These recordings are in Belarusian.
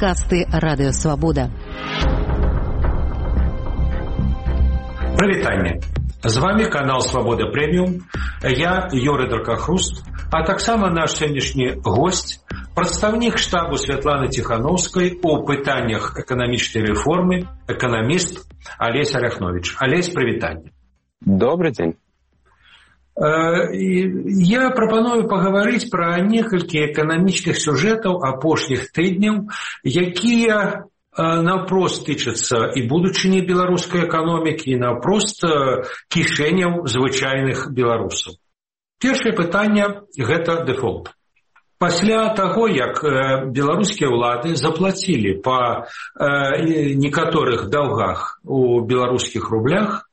Падкасты Радыёвабода. Прывітанне. З вами канал Свабода Прэміум. Я Юрый Дракахруст, а таксама наш сённяшні госць, прадстаўнік штабу Святланы Ціхановскай у пытаннях эканамічнай рэформы, эканаміст Алесь Аляхновіч. Алесь, прывітанне. Добрый день. Я прапаную пагаварыць пра некалькі эканамічных сюжэтаў апошніх тыдняў, якія наўпрост тычацца і будучыні беларускай эканомікі, і наўпрост кішэняў звычайных беларусаў. Першае пытанне – гэта дэфолт. Пасля таго, як беларускія ўлады заплацілі па некаторых даўгах у беларускіх рублях,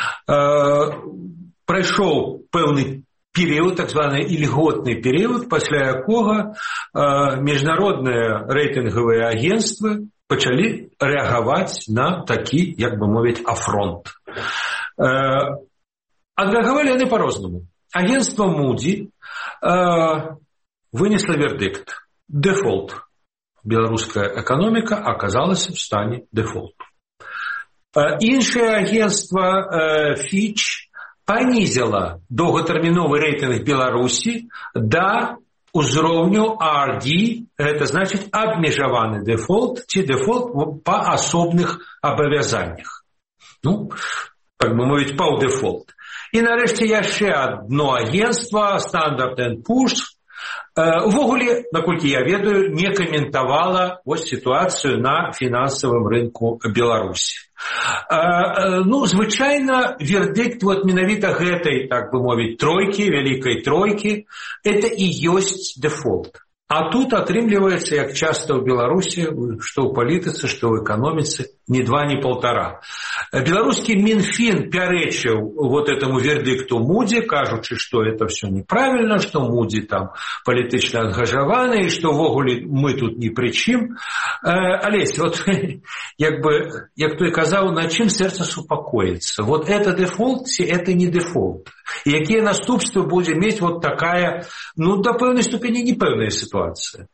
прайшоў пэўны перыяд, так званы ільготны перыяд, пасля якога міжнародныя рэйтынгавыя агенцтвы пачалі рэагаваць на такі, як бы мовіць, афронт. Адрэагавалі яны па-рознаму. Агенцтва Moody's вынесла вердикт. Дефолт. Беларуская эканоміка аказалася в стане дефолту. Іншае агенцтва Fitch панізіла доўгатэрміновы рэйтынг Беларусі да узроўню RD, гэта значыць абмежаваны дэфолт ці дэфолт па асобных абавязаннях. Ну, так бы мовіць, паўдэфолт. І нарэшце яшчэ адно агенцтва Standard & Poor's увогуле, наколькі я ведаю, не каментавала вось сітуацыю на фінансавым рынку Беларусі. Ну, звычайна, вердикт вот менавіта гэтай, так бы мовіць, тройкі, вялікай тройкі, это і ёсць дэфолт. А тут атрымліваецца, як часта ў Беларусі, што ў палітыцы, што ў эканоміцы, ні два, ні полтора. Беларускі Мінфін пярэчыў вот этому вердикту Moody's, кажучы, што это все неправильно, што Moody's там палітычна ангажаваны, і што ввогуле мы тут ні пры чым. Алесь, вот як бы, як той казаў, на чым сэрца супакоіцца? Вот это дефолт ці это не дефолт? І якія наступствы будзе мець вот такая, ну, да пэўнай ступені непэўная сітуацыя?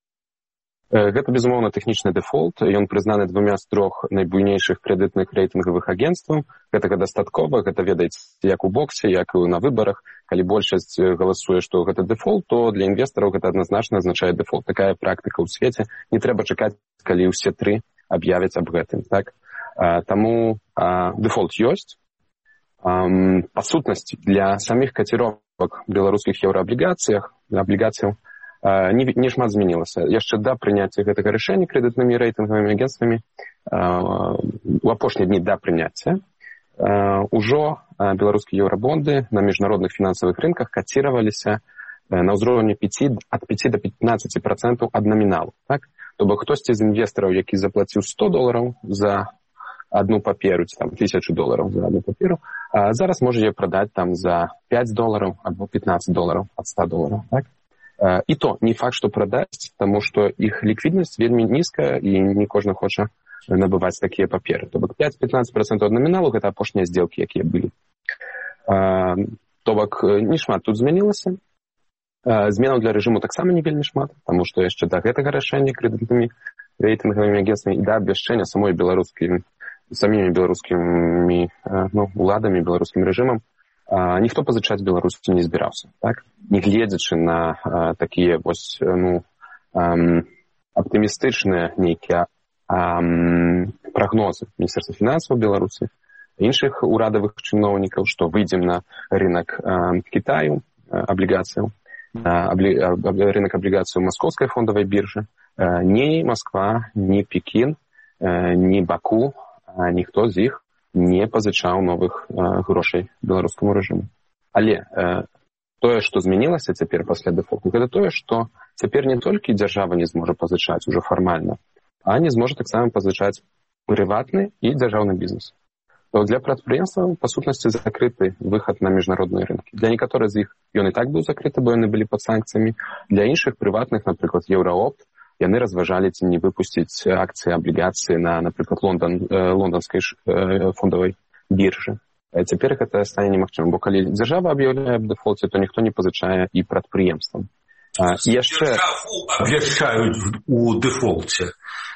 Гэта, безумоўна, тэхнічны дэфолт. Ён прызнаны двумя з трох найбуйнейшых крэдытных рэйтынгавых агенцтваў. Гэтага дастаткова, гэта ведаеце як у боксе, як і на выбарах. Калі большасць галасуе, што гэта дэфолт, то для інвестараў гэта адназначна азначае дэфолт. Такая практыка ў свеце. Не трэба чакаць, калі ўсе тры аб'явяць аб гэтым. Так? Таму дэфолт ёсць. Па сутнасці, для саміх каціровак беларускіх еўрааблігацыяў не шмат змянілася. Яшчэ да прыняцця гэтага рашэння крэдытнымі рэйтынгавымі агенцтвамі у апошнія дні да прыняцця ужо беларускія еўрабонды на міжнародных фінансавых рынках каціраваліся на ўзроўні ад 5 до 15% ад наміналу. Так? То бок хтосьці з інвестараў, які заплаціў $100 за одну паперу, ці там $1000 за одну паперу, зараз можа яе прадаць там за $5 або $15 ад $100. Так? І то не факт, што прадасць, таму што іх ліквіднасць вельмі нізкая і не кожны хоча набываць такія паперы. То бок 5-15% ад наміналу гэта апошнія здзелкі, якія былі. То бок не шмат тут змянілася. Зменаў для рэжыму таксама не вельмі шмат, таму што яшчэ да гэтага рашэння крэдытнымі рэйтынгавымі агенцтвамі і да абвяшчэння самімі беларускімі уладамі, беларускім рэжымам ніхто пазычаць Беларусі не збіраўся. Так? Нягледзячы на такія вось, аптымістычныя нейкія прагнозы Міністэрства фінансаў Беларусі, іншых урадавых чыноўнікаў, што выйдзем на рынок Кітаю, аблігацыяў, рынок аблігацыяў Маскоўскай фондавай біржы. Ні Масква, ні Пекін, ні Баку, ніхто з іх не пазычаў новых грошай беларускаму рэжыму. Але тое, што змянілася цяпер пасля дэфолту, гэта тое, што цяпер не толькі дзяржава не зможа пазычаць ужо фармальна, а не зможа таксама пазычаць прыватны і дзяржаўны бізнес. То для прадпрыемстваў, па сутнасці, закрыты выхад на міжнародныя рынкі. Для некаторых з іх ён і так быў закрыты, бо яны былі пад санкцыямі. Для іншых прыватных, напрыклад, Еўраопт, яны разважалі ці не выпусціць акцыі, аблігацыі на, напрыклад, лонданскай фондавай біржы. Цяпер гэта стане немагчымым, бо калі дзяржава аб'яўляе аб дэфолце, то ніхто не пазычае і прадпрыемствам. Дзяржаву абвяшчаюць у дэфолце.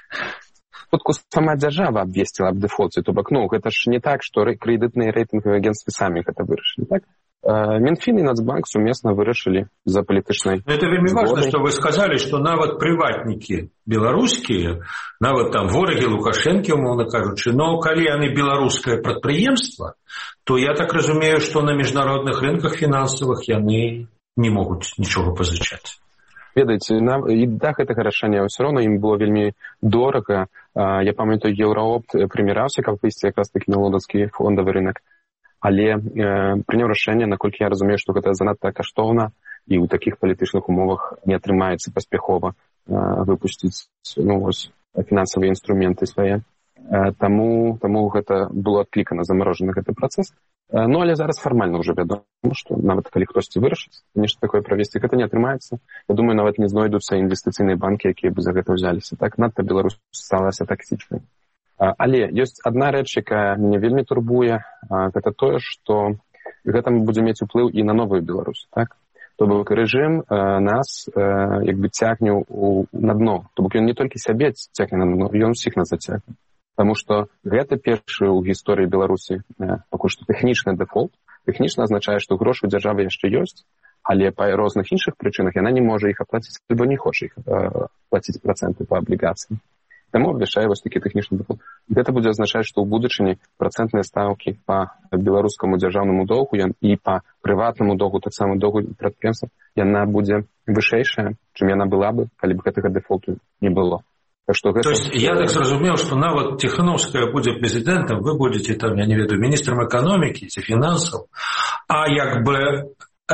Тут сама дзяржава абвесціла аб дэфолце, то бок, ну, гэта ж не так, што крэдытныя рэйтынгавыя агенцтвы самі гэта вырашылі, так? Мінфін і Нацбанк сумесна вырашылі за палітычнай згодай. Это вельмі важна, што вы сказалі, што нават прыватнікі беларускія, нават там ворагі Лукашэнкі, умоўна кажучы, но калі яны беларускае прадпрыемства, то я так разумею, што на міжнародных рынках фінансавых яны не могуць нічога пазычаць. Ведаеце, і да гэтага рашэння ўсё роўна ім было вельмі дорага. Я памятаю, Еўраопт прыміраўся, каб выйсці якраз такі на лондонскі фондавы рынок, але прыняў рашэнне, наколькі я разумею, што гэта занадта каштоўна і ў такіх палітычных умовах не атрымаецца паспяхова выпусціць фінансавыя інструменты свае. Таму гэта было адклікана, замарожаны гэты працэс. Ну, але зараз фармальна ўжо вядома, што нават калі хтосьці вырашыць, нешта такое правесці, гэта не атрымаецца. Я думаю, нават не знойдуцца інвестыцыйныя банкі, якія бы за гэта ўзяліся. Так, надта Беларусь сталася токсічнай. Але ёсць адна рэч, якая мяне вельмі турбуе, гэта тое, што гэта будзе мець уплыў і на новую Беларусь, так? То бок рэжым нас як бы цягне на дно. То бок ён не толькі сябе цягне на дно, ён усіх нас зацягне. Таму што гэта першы ў гісторыі Беларусі пакуль што тэхнічны дэфолт. Тэхнічна азначае, што грошы ў дзяржавы яшчэ ёсць, але па розных іншых прычынах яна не можа іх аплаціць, альбо не хоча іх плаціць працэнты па аблігацыі. Таму абвяшчае вось такі тэхнічны дэфолт. Гэта будзе азначаць, што ў будучыні працэнтныя стаўкі па беларускаму дзяржаўнаму доўгу і па прыватнаму доўгу, таксама доўгу прадпрыемства, яна будзе вышэйшая, чым яна была бы, калі б гэтага дэфолту не было. То есть я так зразумеў, што нават Ціханаўская будзе прэзідэнтам, вы будзеце там, я не ведаю, міністрам эканомікі ці фінансаў, а як бы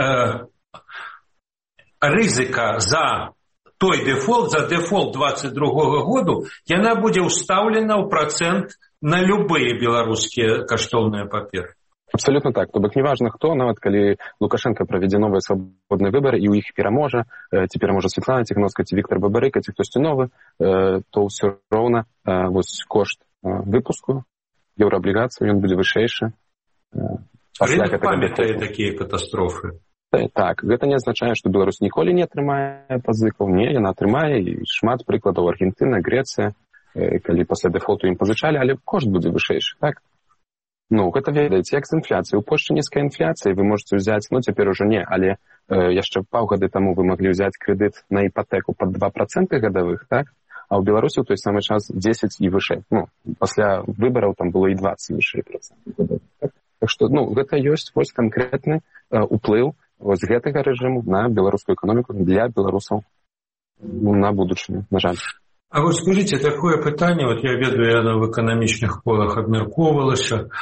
рызыка за той дэфолт, за дэфолт 22-го году, яна будзе ўстаўлена ў працэнт на любыя беларускія каштоўныя паперы. Абсолютно так. То бок неважна хто, нават калі Лукашенко правядзе новыя свабодныя выбары і ў іх пераможа, ці пераможа Светлана Ціханаўская, ці Віктор Бабарыка, ці хтосьці новы, то ўсё роўна вось кошт выпуску еўрааблігацый, ён будзе вышэйшы. Рынак памятае такія катастрофы. Так, гэта не азначае, што Беларусь ніколі не атрымае пазыкаў. Не, яна атрымае, і шмат прыкладаў Аргентына, Грэцыя, калі пасля дэфолту ім пазычалі, але кошт будзе вышэйшы, так? Ну, гэта ведаеце, як з інфляцыяй. У Польшчы нізкая інфляцыя, вы можаце ўзяць, ну, цяпер ужо не, але яшчэ паўгады таму вы маглі ўзяць крэдыт на іпатэку пад 2% гадавых, так? А ў Беларусі ў той самы час 10 і вышэй. Ну, пасля выбараў там было і 20 вышэй процентаў гадавых, так? Так што, ну, гэта ёсць вось канкрэтны уплыў вось гэтага рэжыму на беларускую эканоміку для беларусаў на будучыню, на жаль. А вот скажите, такое пытанне, вот я ведаю, яно в эканамічных колах абмяркоўвалася,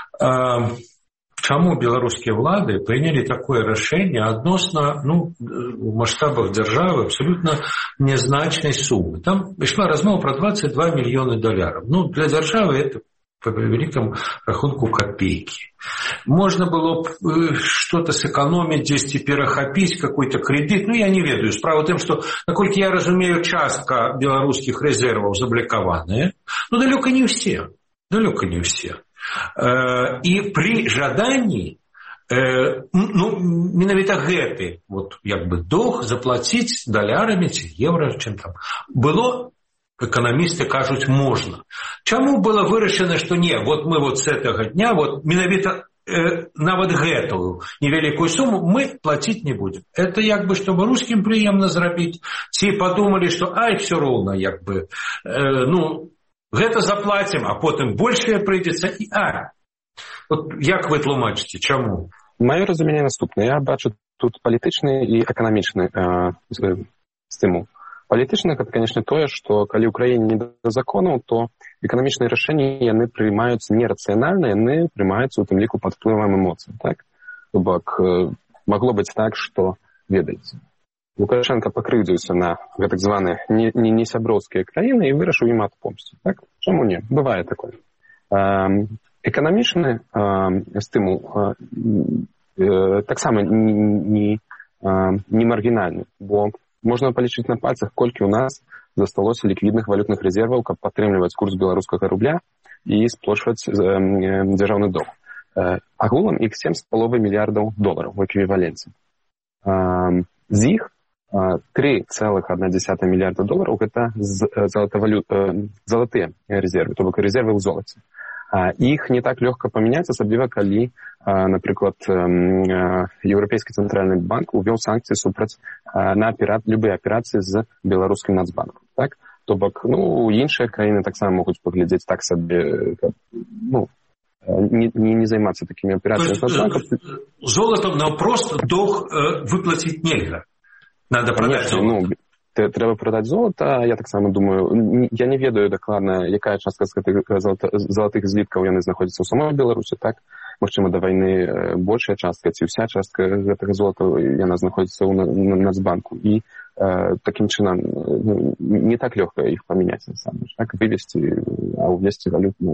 чаму беларускія ўлады прынялі такое рашэнне адносна, ну, у маштабах дзяржавы абсолютно нязначнай сумы. Там ішла размова про $22 мільёны. Ну, для дзяржавы это по великому рахунку копейки. Можно было что-то сэкономить, здесь перахапіць какой-то кредит. Ну, я не ведаю. Справа в том, что, наколькі я разумею, частка беларускіх резерваў заблокаваная. Ну, далёка не все. Далёка не все. И при жадании, ну, менавіта гэты, вот, як бы, доўг заплатіць далярамі ці еўра, чым там, было... Экономисты кажуць, можно. Чаму было вырашана, што не, вот мы вот с этого дня, вот менавіта нават гэтую невялікую сумму мы платить не будем. Это як бы, чтобы русским прыемна зрабіць. Ці подумали, что ай, все роўна, як бы, ну, гэта заплатим, а потым большее прыйдзецца і Вот як вы тлумачыце, чаму? Маё разуменне наступнае. Я бачу тут палітычны і эканамічны стымул. Палітычна, гэта, конечно, тое, што калі ў краіне не да законаў, то эканамічныя рашэнні яны прымаюцца нерацыянальна, яны прымаюцца ў тым ліку пад уплывам эмоцый, так? То бок магло быць так, што, ведаеце, Лукашенко пакрыўдзіўся на гэтак званыя несяброўскія краіны і вырашыў ім адпомсціць, так? Чаму не? Бывае такое. Эканамічны стымул таксама не маргінальны, бо можна палічыць на пальцах, колькі ў нас засталося ліквідных валютных рэзерваў, каб падтрымліваць курс беларускага рубля і сплочваць дзяржаўны доўг. Агулам іх $7,5 мільярдаў у эквіваленце. З іх 3,1 мільярда долараў гэта залатыя рэзервы, то бок рэзервы ў золаце. Іх не так лёгка памяняць, асабліва калі, напрыклад, Еўрапейскі цэнтральны банк увёў санкцыі супраць на любыя аперацыі з беларускім нацбанкам. Так? То бок, іншыя краіны таксама могуць паглядзець так сабе, не займацца такімі аперацыямі з нацбанкам. Золотом наўпрост доўг выплаціць нельга. Надо продать золото. Трэба прадаць золата. Я таксама думаю, я не ведаю дакладна, якая частка з гэтых залатых зліткаў яны знаходзяцца ў самой Беларусі, так? Магчыма, да вайны большая частка ці ўся частка гэтага золата яна знаходзіцца ў Нацбанку. І такім чынам не так лёгка іх памяняць насамрэч, так? Вывесці, а ўвесці валюту.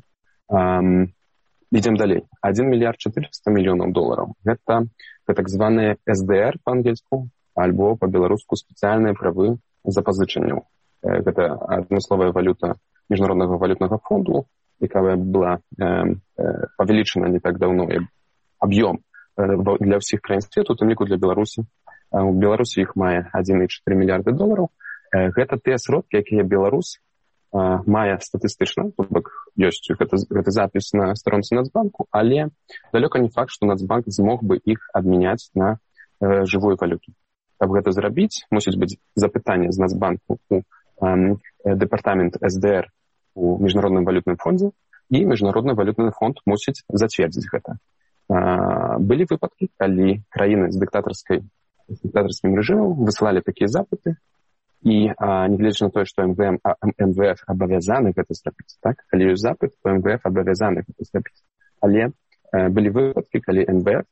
Ідзем далей. 1 мільярд 400 мільёнаў долараў. Гэта так званыя СДР па-ангельску, альбо па-беларуску спецыяльныя правы запазычанняў. Гэта адмысловая валюта міжнароднага валютнага фонду, якая была павялічана не так даўно, аб'ём для ўсіх краін свету, у тым ліку для Беларусі. У Беларусі іх мае 1,4 мільярды долараў. Гэта тыя сродкі, якія Беларусь мае статыстычна, то бок ёсць гэты запіс на старонцы Нацбанку, але далёка не факт, што Нацбанк змог бы іх абмяняць на жывую валюту. Каб гэта зрабіць, мусіць быць запытанне з Нацбанку у дэпартамент СДР у міжнародным валютным фондзе, і міжнародны валютны фонд мусіць зацвердзіць гэта. Былі выпадкі, калі краіны з дыктатарскім рэжымам высылалі такія запыты, і нягледзячы на тое, што МВФ абавязаны гэта зрабіць, так? Калі ёсць запыт, то МВФ абавязаны гэта зрабіць. Але былі выпадкі, калі МВФ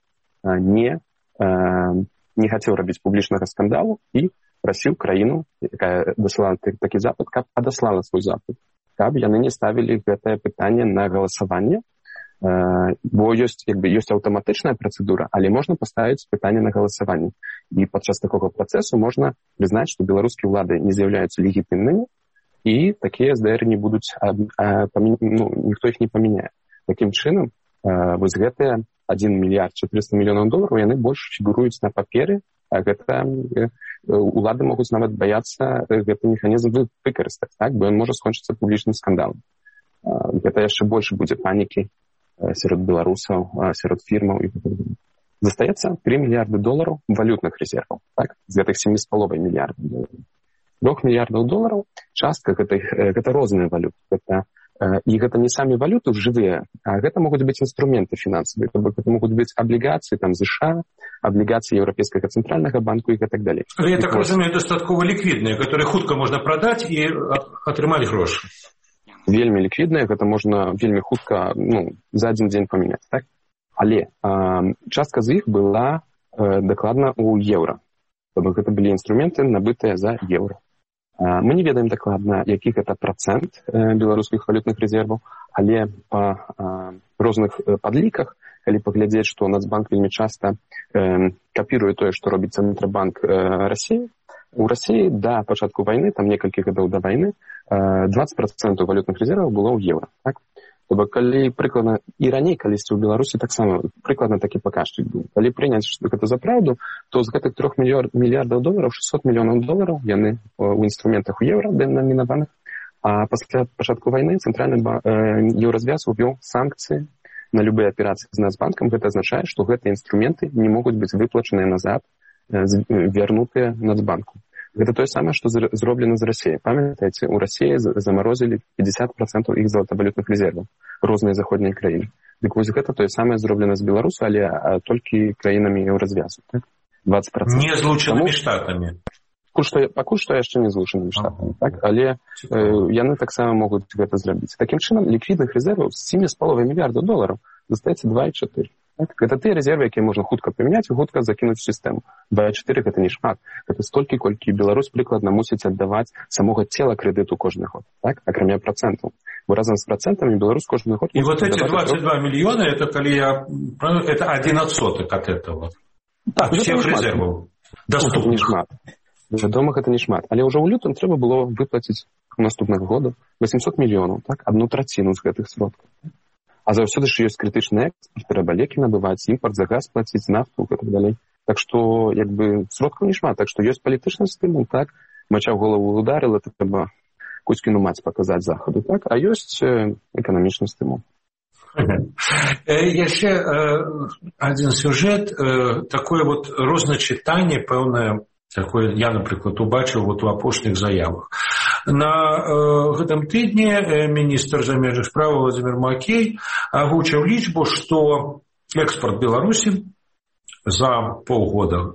не хацеў рабіць публічнага скандалу і прасіў краіну, якая высылала такі запыт, каб адаслала свой запыт, каб яны не ставілі гэтае пытанне на галасаванне, бо ёсць аўтаматычная працэдура, але можна паставіць пытанне на галасаванне. І падчас такога працэсу можна прызнаць, што беларускія ўлады не з'яўляюцца легітымнымі, і такія СДР не будуць, ніхто іх не памяняе. Такім чынам, вось гэтыя 1 мільярд 400 мільёнаў долараў, яны больш фігуруюць на паперы, а гэта улады могуць нават баяцца гэты механізм выкарыстаць, так? Бо ён можа скончыцца публічным скандалам. Гэта яшчэ больш будзе панікі сярод беларусаў, сярод фірмаў і так далее. Застаецца 3 мільярды долараў валютных рэзерваў, так? З гэтых 7,5 мільярдаў долараў. 3 мільярдаў долараў частка гэта розныя валюты. І гэта не самі валюты жывыя, а гэта могуць быць інструменты фінансавыя. То бок гэта могуць быць аблігацыі США, аблігацыі Еўрапейскага цэнтральнага банку і так далее. Але я так разумею, дастаткова ліквідныя, которые хутка можна прадаць і атрымаць грошы. Вельмі ліквідныя, гэта можна вельмі хутка, за адзін дзень памяняць, так? Але частка з іх была дакладна ў еўра. То бок гэта былі інструменты, набытыя за еўра. Мы не ведаем дакладна, які гэта працэнт беларускіх валютных рэзерваў, але па розных падліках, калі паглядзець, што Нацбанк вельмі часта капіруе тое, што робіць Цэнтрабанк Расіі, у Расіі да пачатку вайны, там некалькі гадоў да вайны, 20% валютных рэзерваў было ў еўра. Так? То бок, калі прыкладна, і раней калісьці ў Беларусі таксама прыкладна такі паказчык быў. Калі прыняць гэта за праўду, то з гэтых 3 мільярдаў долараў 600 мільёнаў долараў яны ў інструментах у еўра дэнамінаваных, а пасля пачатку вайны цэнтральны еўразвяз увёў санкцыі на любыя аперацыі з Нацбанкам. Гэта азначае, што гэтыя інструменты не могуць быць выплачаныя назад, вярнутыя Нацбанку. Гэта тое самае, што зроблена з Расіяй. Памятаеце, у Расіі замарозілі 50% іх золатавалютных рэзерваў, розныя заходнія краіны. Дык вось гэта тое самае зроблена з Беларусю, але толькі краінамі еўразвязу. Так? 20%. Не злучанымі штатамі. Пакуль што яшчэ не злучанымі штатамі. Так? Але яны таксама могуць гэта зрабіць. Такім чынам, ліквідных рэзерваў з 7,5 мільярдаў долараў застаецца 2,4. Гэта тыя рэзервы, якія можна хутка памяняць і хутка закінуць у сістэму. 2,4 гэта не шмат. Гэта столькі, колькі Беларусь прыкладна мусіць аддаваць самога цела крэдыту кожны год, так? Акрамя працэнтаў. Бо разам з працэнтамі Беларусь кожны год... І вот эти 22 мільёны, это калі я... Это 1% от этого. Так, всех рэзерваў. Гэта не шмат. Вядома, гэта не шмат. Але ўжо ў лютым трэба было выплаціць у наступных годах 800 мільёнаў, так? 1/3 з гэтых сродкаў. А заўсёды ж ёсць крытычны экспорт, трэба лекі набываць, імпорт за газ плаціць, нафту і так далей. Так што сродкаў не шмат, так што ёсць палітычны стымул, так, мача ў голову ударила, то трэба Кузькіну маць паказаць захаду, так, а ёсць эканамічны стымул. Яшчэ адзін сюжэт, такое розначытанне пэўнае, такое я, напрыклад, убачыў у апошніх заявах. На гэтым тыдні міністр замежных спраў Владзімір Макей агучыў лічбу, што экспорт Беларусі за полгода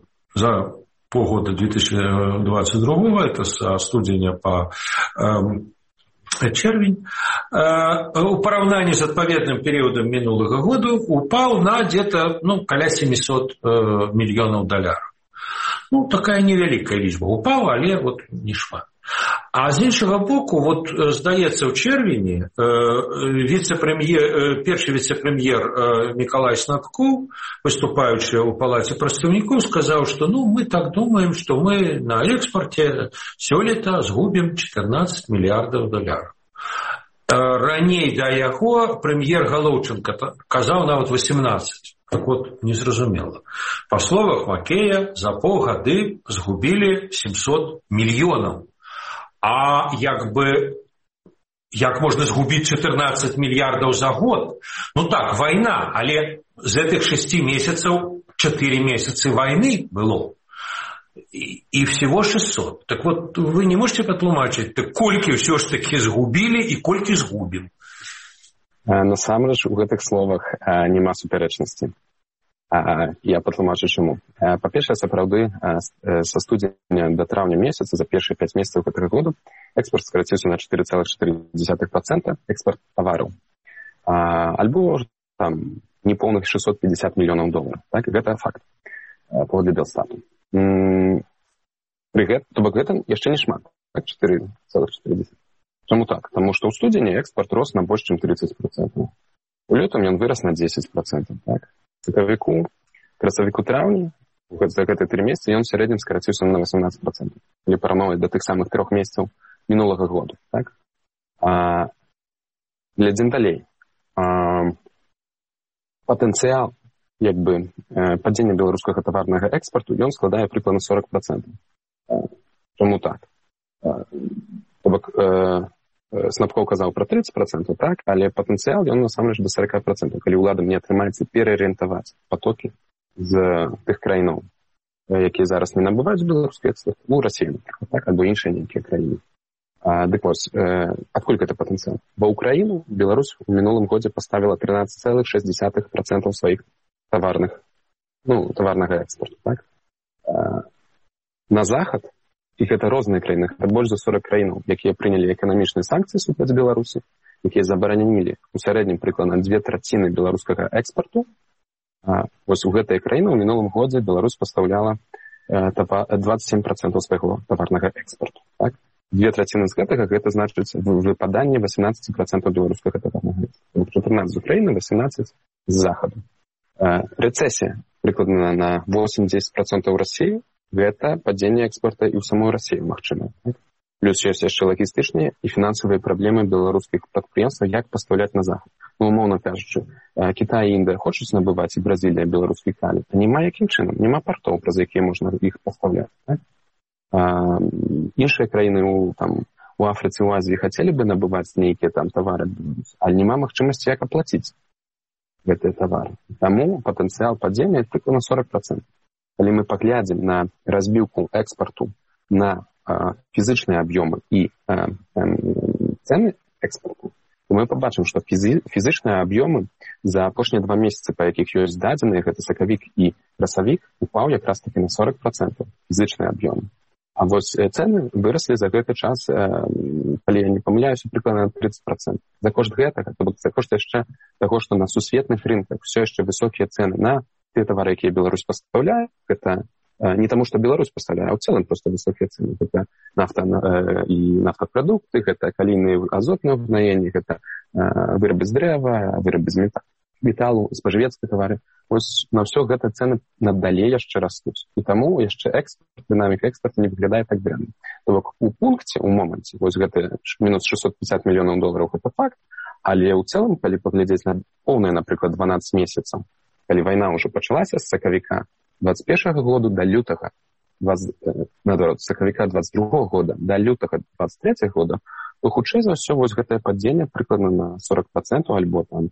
2022, это со студеня по червень, у параўнанні з адпаведным перыядам мінулага года упаў на где-то каля 700 мільёнаў долараў. Такая невялікая лічба упала, але не шмат. А з іншага боку, здаецца, ў чэрвені першы віцэ-прэм'ер Мікалай Снапкоў, выступаючы ў палаце прадстаўнікоў, сказаў, што мы так думаем, што мы на экспорте сёлета згубім 14 мільярдаў долараў. Раней да яго прэм'ер Галоўченка казаў нават 18. Так незразумела. Па словах Макея, за паўгады згубілі 700 мільёнаў. А як можна згубіць 14 мільярдаў за год? Так, вайна, але з гэтых 6 месяцаў 4 месяцы вайны было. І всего 600. Так вы не можете патлумачыць, колькі ўсё ж такі згубілі і колькі згубім? Насамрэч, у гэтых словах няма супярэчнасці. Я патлумачу чаму. Па-першае, сапраўды, са студзеня да траўня месяца за першыя 5 месяцаў гэтага года экспорт скараціўся на 4,4%, экспорт тавараў. Альбо непоўных 650 мільёнаў долараў. Так, гэта факт. Паводле Белстату. То бок гэта яшчэ не шмат. Так, 4,4%. Чаму так? Таму што ў студзені экспорт рос на больш, чым 30%. У лютым ён вырас на 10%. Так? Красавіку-траўні, за гэтыя 3 месяцы, ён в сярэднім скараціўся на 18%. Калі параўноўваць да тых самых 3 месяцаў мінулага года. Так? Глядзім далей. Патэнцыял падзення беларускага таварнага экспарту, ён складае прыкладна 40%. Чаму так? То бок, Снапкоў казаў пра 30%, так, але патэнцыял ён насамрэч да 40%, калі ўладам не атрымаецца пераарыентаваць патокі з тых краінаў, якія зараз не набываюць беларускі экспорт, Расію, так, альбо іншыя нейкія краіны. Дык вось, адкуль гэта патэнцыял? Ва ўкраіну Беларусь у мінулым годзе паставіла 13,6% сваіх таварнага экспорту, так? На захад, і гэта розныя краіны, гэта больш за 40 краінаў, якія прынялі эканамічныя санкцыі супраць Беларусі, якія забаранілі у сярэднім прыкладна 2/3 беларускага экспарту. Вось у гэтыя краіны ў мінулым годзе Беларусь пастаўляла 27% свайго таварнага экспарту. Так? 2/3 з гэтага, гэта значыць выпаданне 18% беларускага таварнага экспарту. 14 з Украіны, 18 з захаду. Рэцэсія прыкладна на 8-10% ў Расіі, гэта падзенне экспорта і ў самой Расіі магчыма. Плюс ёсць яшчэ лагістычныя і фінансавыя праблемы беларускіх прадпрыемстваў, як пастаўляць на захад. Умоўна кажучы, Кітай і Індыя хочуць набываць, і Бразілія беларускі калій. Няма якім чынам, няма партоў, праз якія можна іх пастаўляць. Так? Іншыя краіны у Афрыцы, у Азіі хацелі бы набываць нейкія тавары, але няма магчымасці, як аплаціць гэтыя тавары. Таму патэнцыял падзення прыкладна 40%. Калі мы паглядзім на разбіўку экспарту на фізычныя аб'ёмы і цэны экспарту, то мы пабачым, што фізычныя аб'ёмы за апошнія 2 месяцы, па якіх ёсць дадзеныя, гэта сакавік і красавік, упаў якраз такі на 40% фізычныя аб'ёмы. А вось цэны выраслі за гэты час, калі я не памыляюся, прыкладна на 30%. За кошт гэтага, за кошт яшчэ таго, што на сусветных рынках ўсё яшчэ высокія цэны на тыя тавары, якія Беларусь пастаўляе, гэта не таму, што Беларусь пастаўляе, а ў цэлым проста высокія цэны. Гэта нафта і нафтапрадукты, гэта калійныя азотныя ўгнаенні, гэта вырабы з дрэва, вырабы з металу, спажывецкія тавары. Вось на ўсё гэта цэны надалей яшчэ растуць. І таму яшчэ дынаміка экспорту не выглядае так дрэнна. То бок у пункце, у моманце, вось гэта мінус 650 мільёнаў долараў, гэта факт, але ў цэлым, калі паглядзець на поўныя, напрыклад, 12 месяцаў, калі вайна ўжо пачалася з сакавіка, 2021 году да лютага, наадварот, з сакавіка 22 года да лютага 23 года, то хутчэй за ўсё вось гэтае падзенне прыкладна на 40% альбо там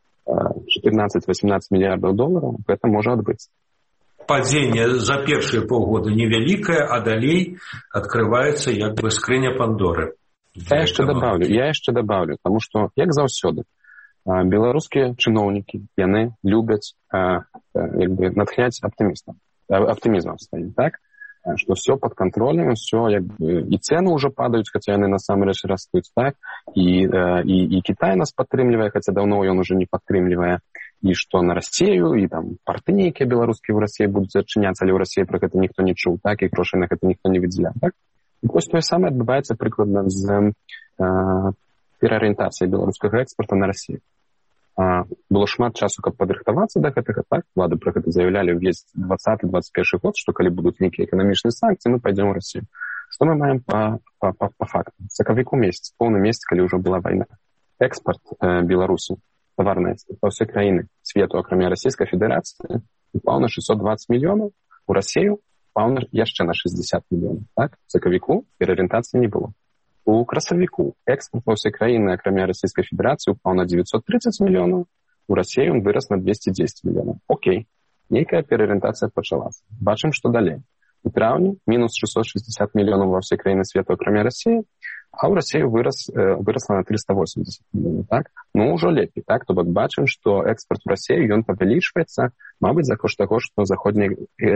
14-18 мільярдаў долараў, гэта можа адбыцца. Падзенне за першыя паўгода невялікае, а далей адкрываецца як бы скрыня Пандоры. Я яшчэ дабаўлю, таму што, як заўсёды, беларускія чыноўнікі, яны любяць як бы натхняць аптымізмам сваім, так? Што ўсё пад кантролем, ўсё як бы і цэны ўжо падаюць, хаця яны насамрэч растуць, так? І Кітай нас падтрымлівае, хаця даўно ён уже не падтрымлівае, і што на Расею, і там парты нейкія беларускія ў Расіі будуць зачыняцца, але ў Расіі про гэта ніхто не чуў, так? І грошай на гэта ніхто не выдзяляе, так? І вось тое самае адбываецца прыкладна з пераарыентацыяй беларускага экспарта на Расію. Было шмат часу, каб падрыхтавацца да гэтага, так? Улады пра гэта заявлялі ўвесь 20-21 год, што калі будуць нейкія эканамічныя санкцыі, мы пойдзем у Расію. Што мы маем па факту? Сакавіку месяц, поўны месяц, калі ўжо была вайна. Экспарт Беларусі, таварны экспарт па ўсёй краіны свету, акрамя Расійскай Федэрацыі, упаў на 620 мільёнаў, у Расію упаў яшчэ на 60 мільёнаў, так? У сакавіку пераарыентацыі не было. У красавіку экспорт ва ўсёй краіны, акрамя Расійскай Федэрацыі, упаў на 930 мільёнаў, у Расіі ён вырас на 210 мільёнаў. Окей, нейкая пераарыентацыя пачалася. Бачым, што далей. У траўні мінус 660 мільёнаў ва ўсёй краіны свету, акрамя Расіі, а ў Расію вырасла на 380 мільёнаў, так? Ну, ўжо лепей, так? То бок бачым, што экспорт у Расію, ён павялічваецца, мабыць, за кошт таго, што заходнія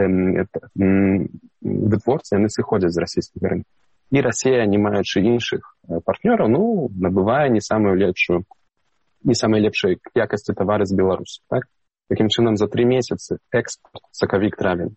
вытворцы, яны сыходзяць з расійскага рынка. І Расія, не маючы іншых партнёраў, ну, набывае не самай лепшай якасці тавары з Беларусі, так? Такім чынам, за 3 месяцы экспорт красавік-травень,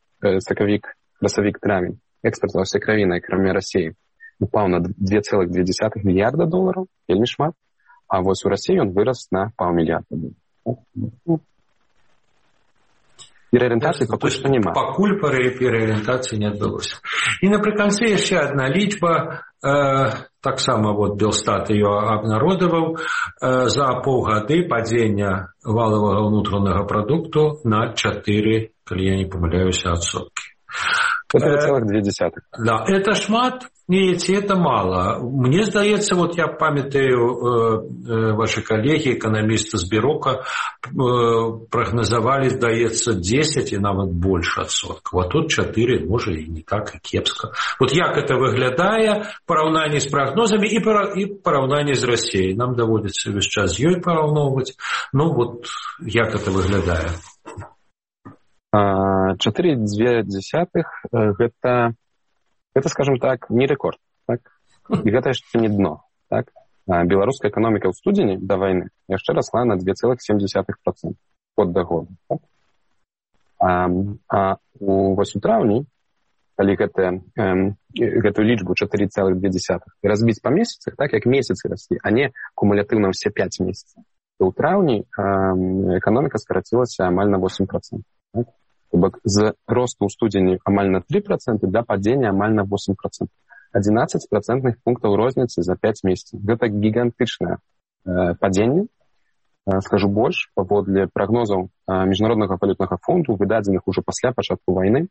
экспорт ва ўсёй краіны, акрамя Расіі, упаў на 2,2 мільярда долараў, вельмі шмат, а вось у Расіі ён вырас на паўмільярда долараў. Пераарыентацыі пакуль што няма. Пакуль пераарыентацыі не адбылося. І напрыканцы яшчэ адна лічба, таксама вот Белстат ее абнародаваў, за паўгады падзення валавага ўнутранага прадукту на 4, калі я не памыляюся, адсоткі. 4,2. Да, это шмат, и это мало. Мне здаецца, вот я памятаю, ваши коллеги, экономисты з Бірока, прогнозовали, здаецца, 10 и нават больше адсоткаў. А тут 4, может, и не так, и кепска. Вот як это выглядае, параўнанне з прогнозами и параўнанне з Россией. Нам даводится весь час ёй параўноўваць. Ну, вот як это выглядае? 4,2 гэта, скажем так, не рэкорд, так? І гэта яшчэ не дно, так? Беларуская эканоміка ў студзені да вайны яшчэ расла на 2,7% год да года, так? А вось у траўні, калі гэтую лічбу 4,2 разбіць па месяцах, так, як месяцы раслі, а не кумулятыўна ўсе 5 месяцаў, то ў траўні эканоміка скарацілася амаль на 8%, так? З росту ў студзені амаль на 3% да падзення амаль на 8%. 11 процентных пунктаў розніцы за 5 месяцаў. Гэта гігантычнае падзенне. Скажу больш, паводле прагнозаў Міжнароднага валютнага фонду, выдадзеных ужо пасля пачатку вайны,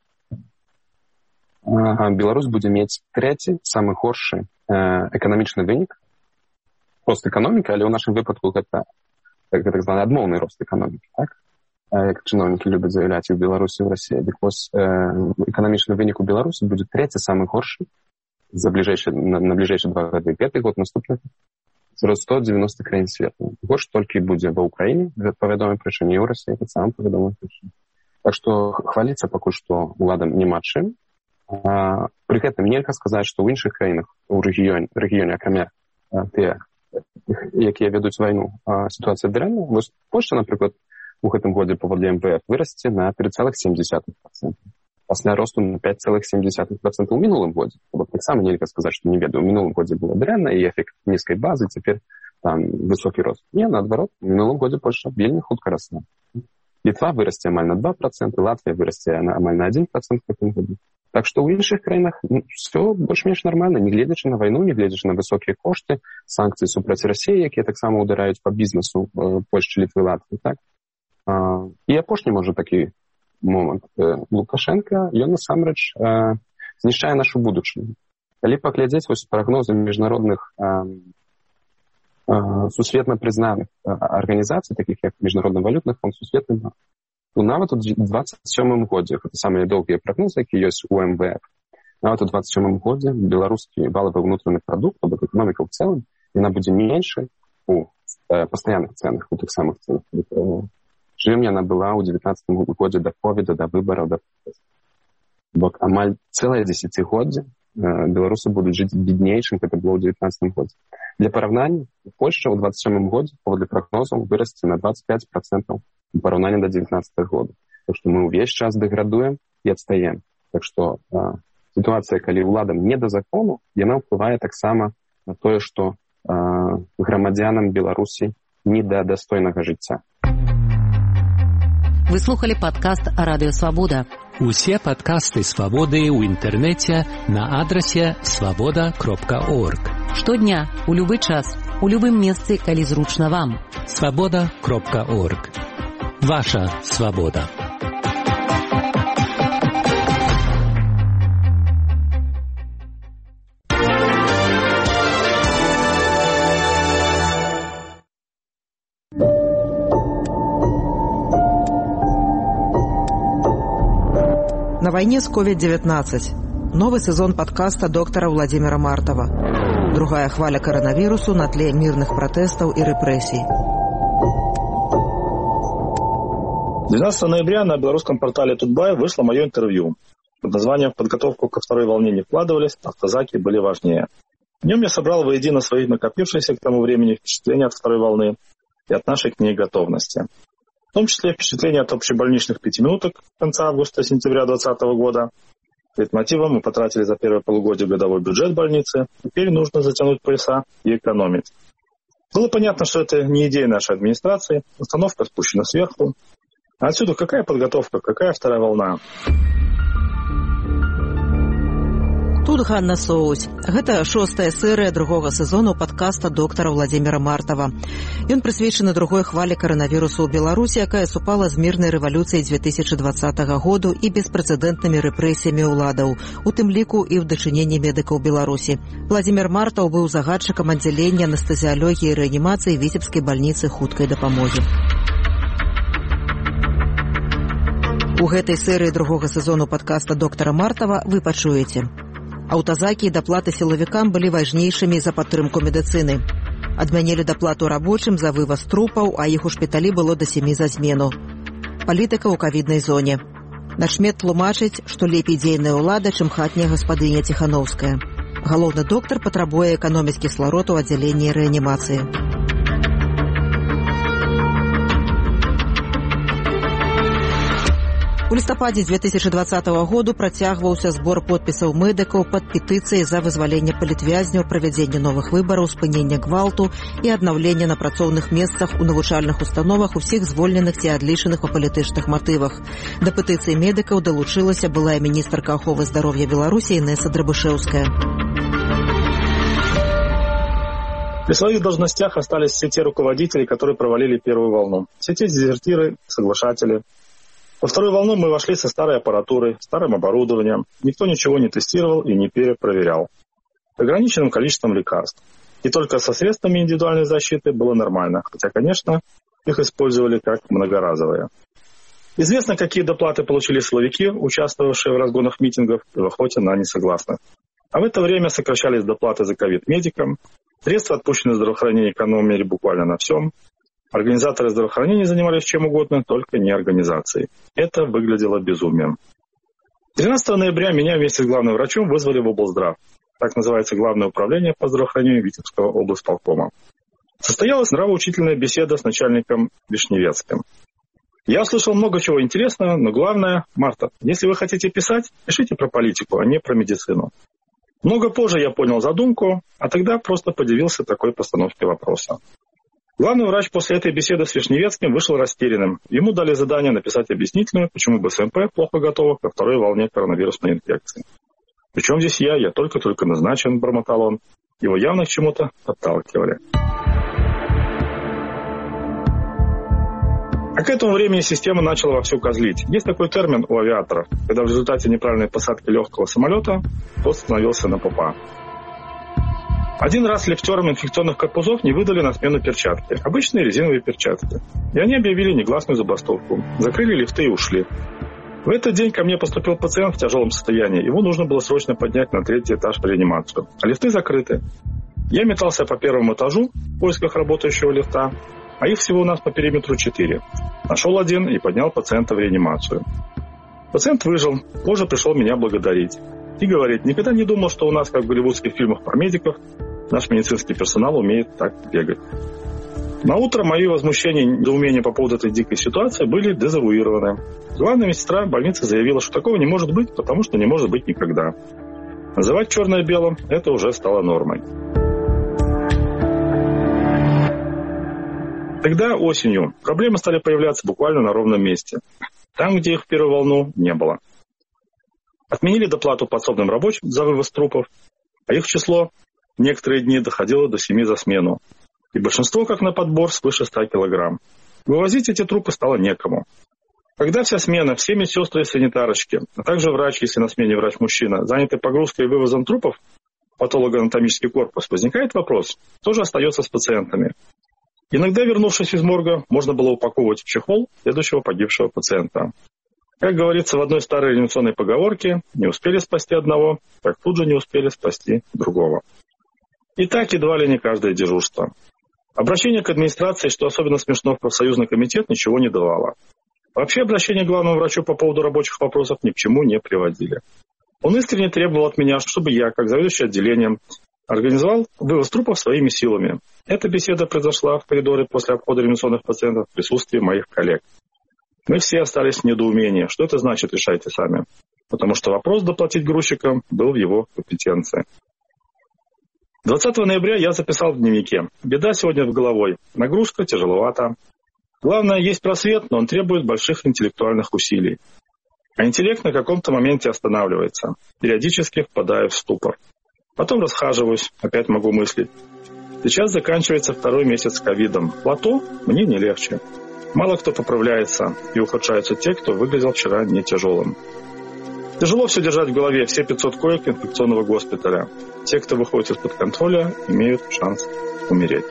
Беларусь будзе мець трэці, самы горшы эканамічны вынік. Рост эканомікі, але ў нашым выпадку гэта так званы адмоўны рост эканомікі, так? Як чыноўнікі любяць заявляць і ў Беларусі, і ў Расіі. Дык вось эканамічны вынік у Беларусі будзе трэці самы горшы на бліжэйшыя 2 гады. 5-й год наступны сярод 190 краін свету. Горш толькі будзе ва Ўкраіне, па вядомай прычыне, і ў Расіі таксама па вядомай прычыне. Так што хваліцца пакуль што уладам няма чым. Пры гэтым нельга сказаць, што ў іншых краінах у рэгіёне, акрамя тыя, якія вядуць вайну, сітуацыя дрэнная. Вось Польшча, напрыклад, у гэтым годзе паводле МВФ вырасце на 3,7%. Пасля росту на 5,7% у мінулым годзе. Таксама нельга сказаць, што не ведаю, у мінулым годзе было дрэнна, і эфект нізкай базы, цяпер там высокі рост. Не, наадварот, у мінулым годзе Польшча вельмі хутка расла. Літва вырасце амаль на 2%, Латвія вырасце амаль на 1% в гэтым годзе. Так што ў іншых краінах все больш-менш нармальна, не гледзячы на вайну, не гледзячы на высокія кошты, санкцыі супраць Расіі, якія таксама ўдараюць па бізнесу Польшчы, Літвы, Латвіі, так? І апошні, можа, такі момант. Лукашенко, ён насамрэч знішчае нашу будучыню. Калі паглядзець вось прагнозы міжнародных сусветна прызнаных арганізацый, такіх як Міжнародны валютны фонд, Сусветны банк, то нават у 27 годзе, гэта самыя доўгія прагнозы, які ёсць у МВФ, нават у 27 годзе беларускі валавы ўнутраны прадукт, або эканоміка ў цэлым, яна будзе меншай у пастаянных цэнах, у тых самых цэнах, чым яна была ў 19 годзе да ковіда, да выбараў, да працэсу. Бо амаль цэлае дзесяцігоддзе беларусы будуць жыць бедней, чым гэта было ў 19 годзе. Для параўнання, Польшча ў 27 годзе, паводле прагнозаў, вырасце на 25% у параўнанні да 19 года. Так што мы ўвесь час дэградуем і адстаем. Так што сітуацыя, калі ўладам не да закону, яна ўплывае таксама на тое, што грамадзянам Беларусі не да дастойнага жыцця. Вы слухали падкаст «Радыё Свабода». Усе падкасты «Свабоды» ў інтэрнэце на адрасе swaboda.org. Штодня, у любы час, у любым месцы, калі зручна вам. swaboda.org. Ваша свабода. На войне с COVID-19. Новый сезон подкаста доктора Владимира Мартова. Другая хваля коронавирусу на тле мирных протестов и репрессий. 12 ноября на белорусском портале Тутбай вышло мое интервью. Под названием «В подготовку ко второй волне не вкладывались, автозаки были важнее». В нем я собрал воедино свои накопившиеся к тому времени впечатления от второй волны и от нашей к ней готовности. В том числе впечатления от общебольничных 5 минуток конца августа-сентября 2020 года. Перед мотивом мы потратили за первое полугодие годовой бюджет больницы. Теперь нужно затянуть пояса и экономить. Было понятно, что это не идея нашей администрации. Установка спущена сверху. А отсюда какая подготовка, какая вторая волна? Тут Ганна Соусь. Гэта 6-я серыя другога сезону падкаста доктара Владимира Мартова. Ён прысвечаны другой хвалі каранавірусу ў Беларусі, якая супала з мірнай рэвалюцыяй 2020 году і беспрэцэдэнтнымі рэпрэсіямі ўладаў, у тым ліку і ў дачыненні медыкаў Беларусі. Владимир Мартаў быў загадчыкам аддзялення анестэзіялогіі і рэанімацыі Віцебскай бальніцы хуткай дапамогі. У гэтай серыі другога сезону падкаста доктара Мартова вы пачуеце: аўтазакі і даплаты сілавікам былі важнейшымі за падтрымку медыцыны. Адмянілі даплату рабочым за вываз трупаў, а іх у шпіталі было да 7 за змену. Палітыка ў ковіднай зоне. Начмет тлумачыць, што лепей дзейная ўлада, чым хатняя гаспадыня Ціхановская. Галоўны доктар патрабуе эканоміць кісларод у аддзяленні рэанімацыі. У лістападзе 2020 году працягваўся збор подпісаў медыкаў пад петыцыяй за вызваленне палітвязняў, правядзенне новых выбараў, спынення гвалту і аднаўлення на працоўных месцах у навучальных установах усіх звольненых ці адлічаных па палітычных матывах. Да петыцыі медыкаў далучылася былая міністрка аховы здароўя Беларусі Інесса Драбышэўская. При своих должностях остались все те руководители, которые провалили первую волну. Все те дезертиры, соглашатели. Во вторую волну мы вошли со старой аппаратурой, старым оборудованием. Никто ничего не тестировал и не перепроверял. Ограниченным количеством лекарств. И только со средствами индивидуальной защиты было нормально. Хотя, конечно, их использовали как многоразовые. Известно, какие доплаты получили силовики, участвовавшие в разгонах митингов и в охоте на несогласных. А в это время сокращались доплаты за ковид медикам. Средства, отпущенные в здравоохранение, экономили буквально на всем. Организаторы здравоохранения занимались чем угодно, только не организацией. Это выглядело безумием. 13 ноября меня вместе с главным врачом вызвали в облздрав. Так называется Главное управление по здравоохранению Витебского облсполкома. Состоялась нравоучительная беседа с начальником Вишневецким. Я услышал много чего интересного, но главное, Марта, если вы хотите писать, пишите про политику, а не про медицину. Много позже я понял задумку, а тогда просто подивился такой постановке вопроса. Главный врач после этой беседы с Вишневецким вышел растерянным. Ему дали задание написать объяснительную, почему БСМП плохо готова ко второй волне коронавирусной инфекции. Причем здесь я только-только назначен, бормотал он. Его явно к чему-то подталкивали. А А к этому времени система начала вовсю козлить. Есть такой термин у авиаторов, когда в результате неправильной посадки легкого самолета тот становился на попа. Один раз лифтерам инфекционных корпусов не выдали на смену перчатки. Обычные резиновые перчатки. И они объявили негласную забастовку. Закрыли лифты и ушли. В этот день ко мне поступил пациент в тяжелом состоянии. Его нужно было срочно поднять на 3-й этаж в реанимацию. А лифты закрыты. Я метался по 1-му этажу в поисках работающего лифта, а их всего у нас по периметру 4. Нашел один и поднял пациента в реанимацию. Пациент выжил, позже пришел меня благодарить. И говорит, никогда не думал, что у нас, как в голливудских фильмах про медиков, наш медицинский персонал умеет так бегать. На утро мои возмущения и недоумения по поводу этой дикой ситуации были дезавуированы. Главная медсестра больницы заявила, что такого не может быть, потому что не может быть никогда. Называть черное белым – это уже стало нормой. Тогда, осенью, проблемы стали появляться буквально на ровном месте. Там, где их в первую волну не было. Отменили доплату подсобным рабочим за вывоз трупов, а их число в некоторые дни доходило до 7 за смену. И большинство, как на подбор, свыше 100 килограмм. Вывозить эти трупы стало некому. Когда вся смена, все медсестры и санитарочки, а также врач, если на смене врач-мужчина, заняты погрузкой и вывозом трупов в патологоанатомический корпус, возникает вопрос, кто же остается с пациентами. Иногда, вернувшись из морга, можно было упаковывать в чехол следующего погибшего пациента. Как говорится в одной старой реанимационной поговорке, не успели спасти одного, так тут же не успели спасти другого. И так едва ли не каждое дежурство. Обращение к администрации, что особенно смешно, в профсоюзный комитет, ничего не давало. Вообще обращение к главному врачу по поводу рабочих вопросов ни к чему не приводили. Он искренне требовал от меня, чтобы я, как заведующий отделением, организовал вывоз трупов своими силами. Эта беседа произошла в коридоре после обхода реанимационных пациентов в присутствии моих коллег. Мы все остались в недоумении. Что это значит, решайте сами. Потому что вопрос доплатить грузчикам был в его компетенции. 20 ноября я записал в дневнике. Беда сегодня в головой. Нагрузка тяжеловата. Главное, есть просвет, но он требует больших интеллектуальных усилий. А интеллект на каком-то моменте останавливается. Периодически впадаю в ступор. Потом расхаживаюсь, опять могу мыслить. Сейчас заканчивается 2-й месяц с ковидом. Плато мне не легче. Мало кто поправляется, и ухудшаются те, кто выглядел вчера не тяжелым. Тяжело все держать в голове, все 500 коек инфекционного госпиталя. Те, кто выходит из-под контроля, имеют шанс умереть.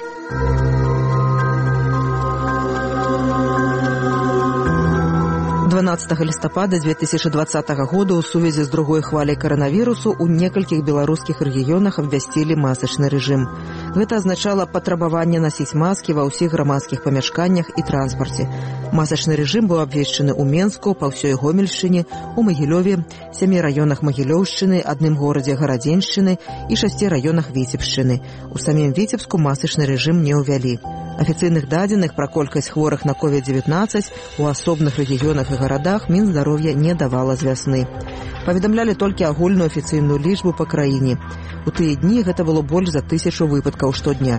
12 лістапада 2020 года у сувязі з другой хваляй каранавірусу у некалькіх беларускіх рэгіёнах абвясцілі масачны рэжым. Гэта азначала патрабаванне насіць маскі ва ўсіх грамадскіх памяшканнях і транспарце. Масачны рэжым быў абвешчаны ў Менску, па ўсёй Гомельшчыне, у Магілёве, 7 раёнах Магілёўшчыны, 1 горадзе Гарадзеншчыны і 6 раёнах Віцебшчыны. У самім Віцебску масачны рэжым не ўвялі. Афіцыйных дадзеных пра колькасць хворых на COVID-19 у асобных рэгіёнах і гарадах Мінздароўя не давала з вясны. Паведамлялі толькі агульную афіцыйную лічбу па краіне. У тыя дні гэта было больш за 1000 выпадкаў штодня.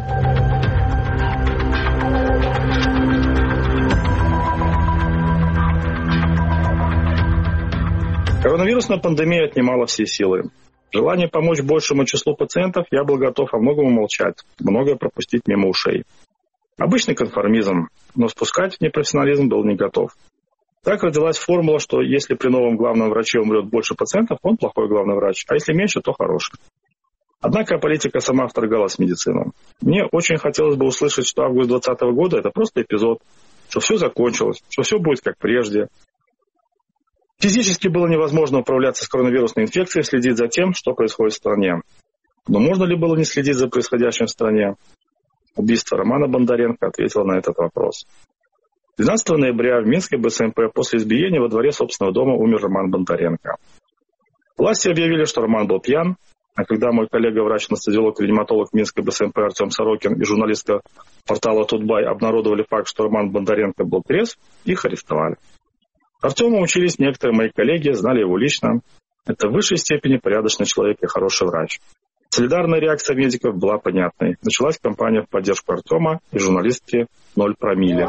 Коронавирусная пандемия отнимала все силы. Желание помочь большему числу пациентов я был готов о многом умолчать, многое пропустить мимо ушей. Обычный конформизм, но спускать в непрофессионализм был не готов. Так родилась формула, что если при новом главном враче умрет больше пациентов, он плохой главный врач, а если меньше, то хороший. Однако политика сама вторгалась в медицину. Мне очень хотелось бы услышать, что август 2020 года – это просто эпизод, что все закончилось, что все будет как прежде. Физически было невозможно управляться с коронавирусной инфекцией, следить за тем, что происходит в стране. Но можно ли было не следить за происходящим в стране? Убийство Романа Бондаренко ответило на этот вопрос. 12 ноября в Минской БСМП после избиения во дворе собственного дома умер Роман Бондаренко. Власти объявили, что Роман был пьян, а когда мой коллега-врач-анестезиолог-реаниматолог Минской БСМП Артем Сорокин и журналистка портала Тутбай обнародовали факт, что Роман Бондаренко был трезв, их арестовали. Артему учились некоторые мои коллеги, знали его лично. Это в высшей степени порядочный человек и хороший врач. Солидарная реакция медиков была понятной. Началась кампания в поддержку Артема и журналистки «0 промилле».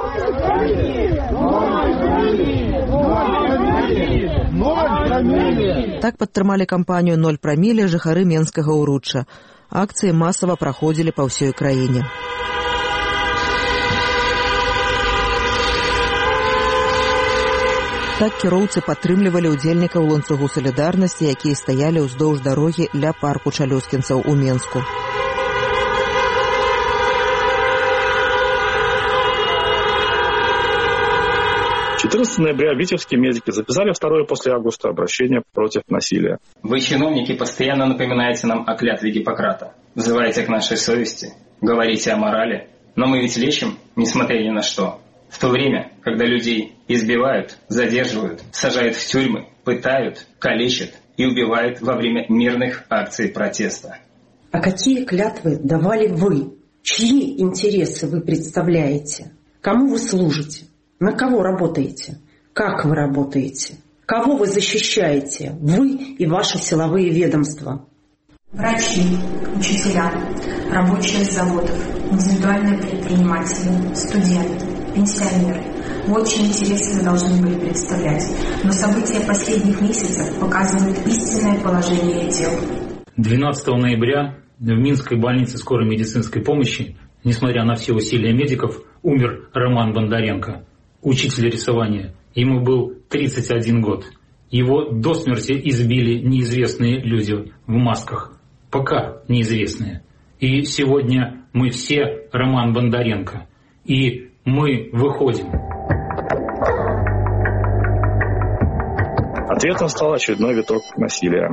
Так падтрымалі кампанію «0 промилле» жыхары Менскага ўручча. Акцыі масава праходзілі па ўсёй краіне. Так кіроўцы падтрымлівалі ўдзельнікаў ланцугу салідарнасці, якія стаялі ўздоўж дарогі ля парку чалёскінцаў у Менску. — 14 ноября витебские медики записали второе после августа обращение против насилия. Вы, чиновники, постоянно напоминаете нам о клятве Гиппократа, взываете к нашей совести, говорите о морали, но мы ведь лечим, несмотря ни на что. В то время, когда людей избивают, задерживают, сажают в тюрьмы, пытают, калечат и убивают во время мирных акций протеста. А какие клятвы давали вы? Чьи интересы вы представляете? Кому вы служите? На кого работаете? Как вы работаете? Кого вы защищаете? Вы и ваши силовые ведомства. Врачи, учителя, рабочие заводов, индивидуальные предприниматели, студенты, пенсионеры. Вот чьи интересы вы должны были представлять. Но события последних месяцев показывают истинное положение дел. 12 ноября в Минской больнице скорой медицинской помощи, несмотря на все усилия медиков, умер Роман Бондаренко, учитель рисования. Ему был 31 год. Его до смерти избили неизвестные люди в масках. Пока неизвестные. И сегодня мы все Роман Бондаренко. И мы выходим. Ответом стал очередной виток насилия.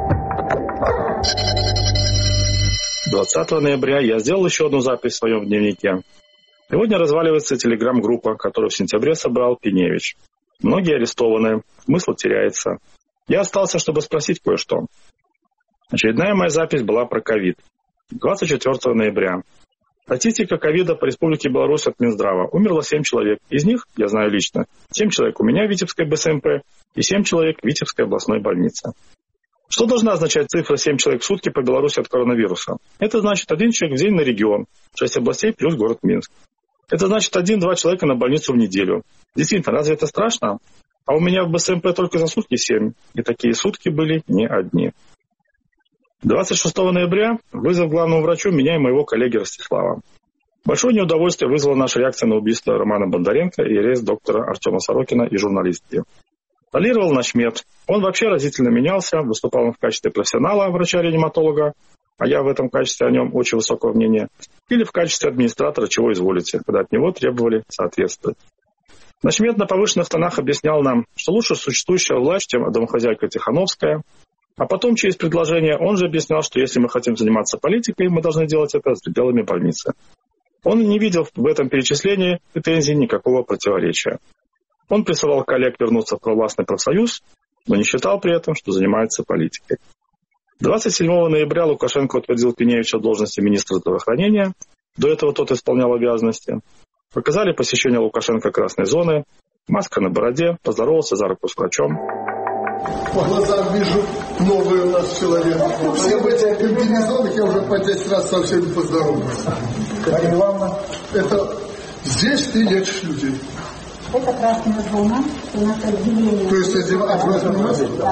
20 ноября я сделал еще одну запись в своем дневнике. Сегодня разваливается телеграм-группа, которую в сентябре собрал Пиневич. Многие арестованы, смысл теряется. Я остался, чтобы спросить кое-что. Очередная моя запись была про ковид. 24 ноября. Статистика ковида по Республике Беларусь от Минздрава. Умерло 7 человек. Из них, я знаю лично, 7 человек у меня в Витебской БСМП и 7 человек в Витебской областной больнице. Что должна означать цифра 7 человек в сутки по Беларуси от коронавируса? Это значит 1 человек в день на регион, 6 областей плюс город Минск. Это значит 1-2 человека на больницу в неделю. Действительно, разве это страшно? А у меня в БСМП только за сутки 7. И такие сутки были не одни. 26 ноября вызов главному врачу меня и моего коллеги Ростислава. Большое неудовольствие вызвала наша реакция на убийство Романа Бондаренко и арест доктора Артема Сорокина и журналистки. Солировал начмед. Он вообще разительно менялся, выступал он в качестве профессионала, врача-реаниматолога, а я в этом качестве о нем очень высокого мнения, или в качестве администратора, чего изволите, когда от него требовали соответствовать. Начмед на повышенных тонах объяснял нам, что лучше существующая власть, чем домохозяйка Тихановская, а потом через предложение он же объяснял, что если мы хотим заниматься политикой, мы должны делать это за пределами больницы. Он не видел в этом перечислении претензий никакого противоречия. Он призывал коллег вернуться в провластный профсоюз, но не считал при этом, что занимается политикой. 27 ноября Лукашенко утвердил Пиневича в должности министра здравоохранения. До этого тот исполнял обязанности. Показали посещение Лукашенко красной зоны, маска на бороде, поздоровался за руку с врачом. По глазам вижу новый у нас человек. А я в этих комбинезонах я уже по 10 раз со всеми поздоровался. Мария Ивановна, это здесь ты лечишь людей? Это красная зона. У нас отделение. То есть отделение?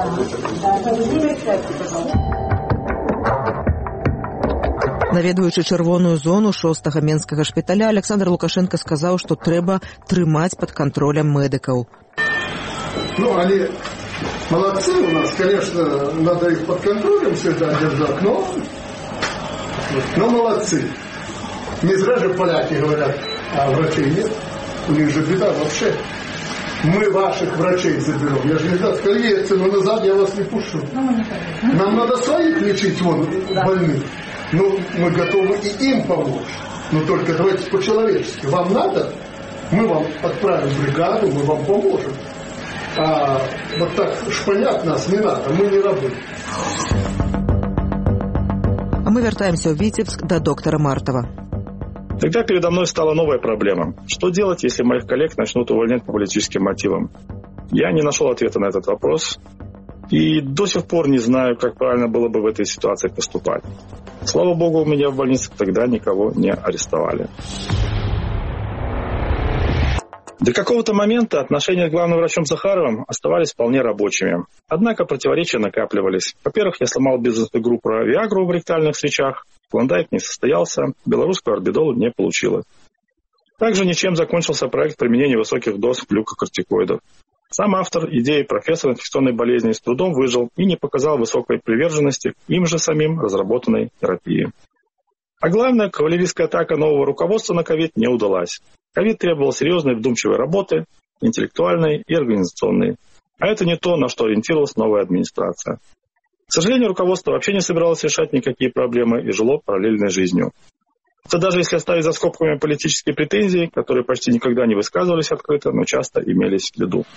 Наведваючы чырвоную зону 6-го менскага шпіталя, Александр Лукашенко сказаў, што трэба трымаць пад кантролем медыкаў. Ну, они молодцы у нас, конечно, надо их под контролем всегда держать, но молодцы. Не зря же поляки говорят, а врачей нет. У них же беда вообще. Мы ваших врачей заберем. Я же не знаю, скользите, но назад я вас не пушу. Нам надо своих лечить, больных. Ну, мы готовы и им помочь. Но только давайте по-человечески. Вам надо? Мы вам отправим бригаду, мы вам поможем. А вот так шпынять нас не надо, мы не рабы. А мы вертаемся в Витебск до доктора Мартова. Тогда передо мной стала новая проблема. Что делать, если моих коллег начнут увольнять по политическим мотивам? Я не нашел ответа на этот вопрос. И до сих пор не знаю, как правильно было бы в этой ситуации поступать. Слава богу, у меня в больнице тогда никого не арестовали. До какого-то момента отношения с главным врачом Захаровым оставались вполне рабочими. Однако противоречия накапливались. Во-первых, я сломал бизнес-игру про Виагру в ректальных свечах. Клондайк не состоялся, белорусскую орбидолу не получилось. Также ничем закончился проект применения высоких доз глюкокортикоидов. Сам автор идеи, профессор инфекционной болезни, с трудом выжил и не показал высокой приверженности им же самим разработанной терапии. А главное, кавалерийская атака нового руководства на ковид не удалась. Ковид требовал серьезной вдумчивой работы, интеллектуальной и организационной. А это не то, на что ориентировалась новая администрация. К сожалению, руководство вообще не собиралось решать никакие проблемы и жило параллельной жизнью. Это даже если оставить за скобками политические претензии, которые почти никогда не высказывались открыто, но часто имелись в виду.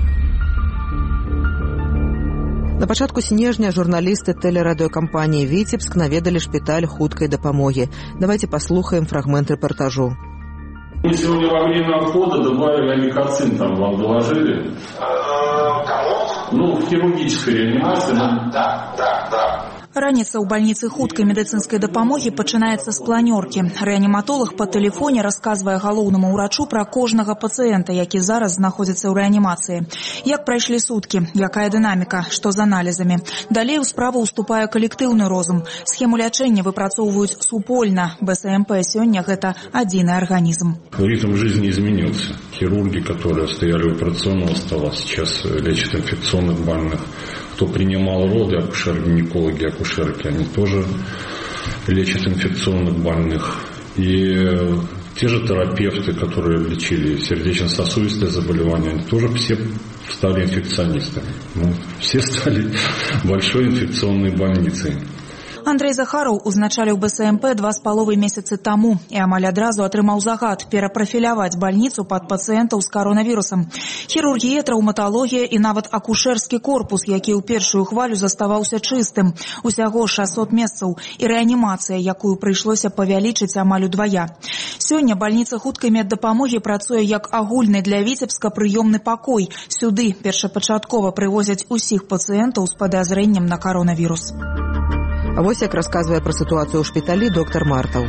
На пачатку снежня журналісты тэлерадыёкампаніі «Віцебск» наведалі шпіталь хуткай дапамогі. Давайте послухаем фрагмент репортажу. Мы сегодня во время обхода добавили амикоцин, там вам доложили? Кому? В хирургической реанимации. Да. Раніца ў бальніцы хуткай медыцынскай дапамогі пачынаецца з планёркі. Рэаніматолог па тэлефоне расказвае галоўнаму ўрачу пра кожнага пацыента, які зараз знаходзіцца ў рэанімацыі. Як прайшлі суткі, якая дынаміка, што з аналізамі. Далей у справу ўступае калектыўны розум. Схему лячэння выпрацоўваюць супольна. БСМП сёння гэта адзіны арганізм. Ритм жизни изменился. Хирурги, которые стояли у операционного стола, сейчас лечат инфекционных больных. Кто принимал роды, акушер-гинекологи, акушерки, они тоже лечат инфекционных больных. И те же терапевты, которые лечили сердечно-сосудистые заболевания, они тоже все стали инфекционистами. Все стали большой инфекционной больницей. Андрей Захаров узначаліў БСМП 2,5 месяцы таму і амаль адразу атрымаў загад перапрафіляваць бальніцу пад пацыентаў з каронавірусам. Хірургія, траўматалогія і нават акушэрскі корпус, які ў першую хвалю заставаўся чыстым. Усяго 600 месцаў і рэанімацыя, якую прыйшлося павялічыць амаль удвая. Сёння бальніца хуткай меддапамогі працуе як агульны для Віцебска прыёмны пакой. Сюды першапачаткова прывозяць усіх пацыентаў з падазрэннем на каронавірус. А вось як рассказывая про ситуацию у шпитали доктор Мартов.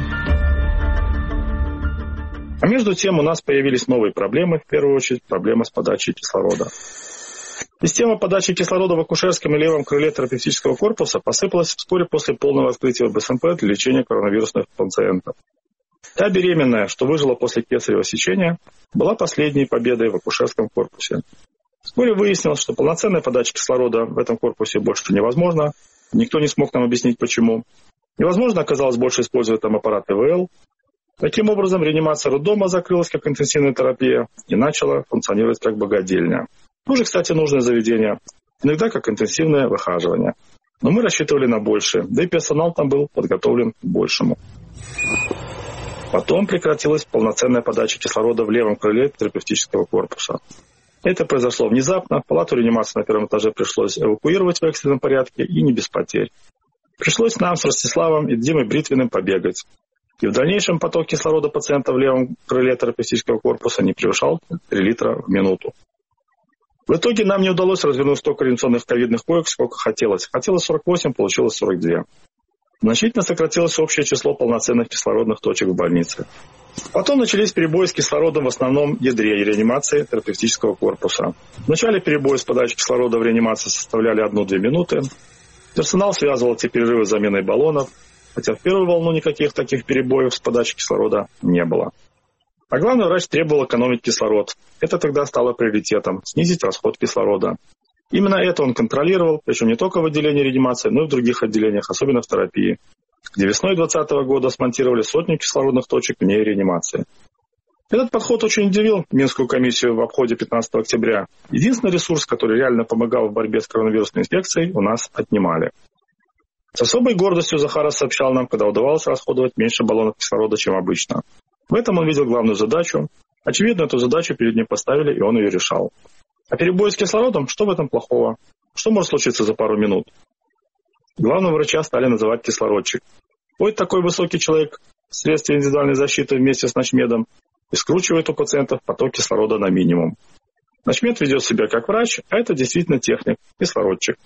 А между тем у нас появились новые проблемы, в первую очередь проблема с подачей кислорода. Система подачи кислорода в акушерском и левом крыле терапевтического корпуса посыпалась вскоре после полного открытия БСМП для лечения коронавирусных пациентов. Та беременная, что выжила после кесарево сечения, была последней победой в акушерском корпусе. Вскоре выяснилось, что полноценная подача кислорода в этом корпусе больше невозможна. Никто не смог нам объяснить, почему. Невозможно оказалось больше использовать там аппарат ИВЛ. Таким образом, реанимация роддома закрылась как интенсивная терапия и начала функционировать как богадельня. Тоже, кстати, нужное заведение. Иногда как интенсивное выхаживание. Но мы рассчитывали на большее, да и персонал там был подготовлен к большему. Потом прекратилась полноценная подача кислорода в левом крыле терапевтического корпуса. Это произошло внезапно. Палату реанимации на первом этаже пришлось эвакуировать в экстренном порядке и не без потерь. Пришлось нам с Ростиславом и Димой Бритвиным побегать. И в дальнейшем поток кислорода пациента в левом крыле терапевтического корпуса не превышал 3 литра в минуту. В итоге нам не удалось развернуть столько реанимационных ковидных коек, сколько хотелось. Хотелось 48, получилось 42. Значительно сократилось общее число полноценных кислородных точек в больнице. Потом начались перебои с кислородом в основном ядре реанимации терапевтического корпуса. В начале перебои с подачей кислорода в реанимации составляли 1-2 минуты. Персонал связывал эти перерывы с заменой баллонов, хотя в первую волну никаких таких перебоев с подачей кислорода не было. А главный врач требовал экономить кислород. Это тогда стало приоритетом – снизить расход кислорода. Именно это он контролировал, причем не только в отделении реанимации, но и в других отделениях, особенно в терапии, где весной 2020 года смонтировали сотни кислородных точек вне реанимации. Этот подход очень удивил Минскую комиссию в обходе 15 октября. Единственный ресурс, который реально помогал в борьбе с коронавирусной инфекцией, у нас отнимали. С особой гордостью Захаров сообщал нам, когда удавалось расходовать меньше баллонов кислорода, чем обычно. В этом он видел главную задачу. Очевидно, эту задачу перед ним поставили, и он ее решал. А перебои с кислородом, что в этом плохого? Что может случиться за пару минут? Главного врача стали называть кислородчик. Ходит такой высокий человек в средстве индивидуальной защиты вместе с начмедом и скручивает у пациентов поток кислорода на минимум. Начмед ведет себя как врач, а это действительно техник, кислородчик.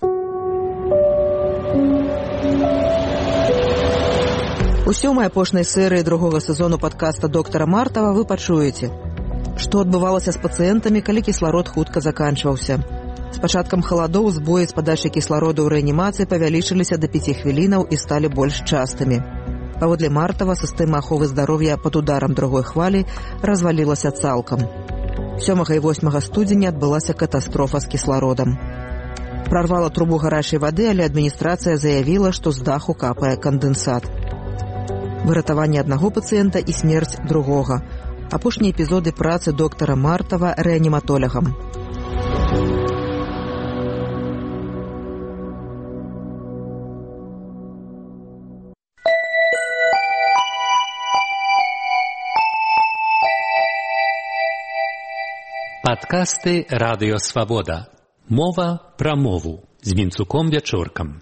У сёмай апошняй серыі другога сезону падкаста доктара Мартава вы пачуеце, што адбывалася з пацыентамі, калі кісларод хутка заканчваўся. З пачаткам халадоў збоі з падачай кіслароду ў рэанімацыі павялічыліся да 5 хвілінаў і сталі больш частымі. Паводле Мартава, сістэма аховы здароўя пад ударам другой хвалі развалілася цалкам. 7 і 8 студзеня адбылася катастрофа з кіслародам. Прорвала трубу гарячай вады, але адміністрацыя заявіла, што з даху капае кандэнсат. Выратаванне аднаго пацыента і смерць другога. Апошнія эпізоды працы доктара Мартава рэаніматолягам. Падкасты Радыё Свабода. Мова пра мову з Вінцуком Вячоркам.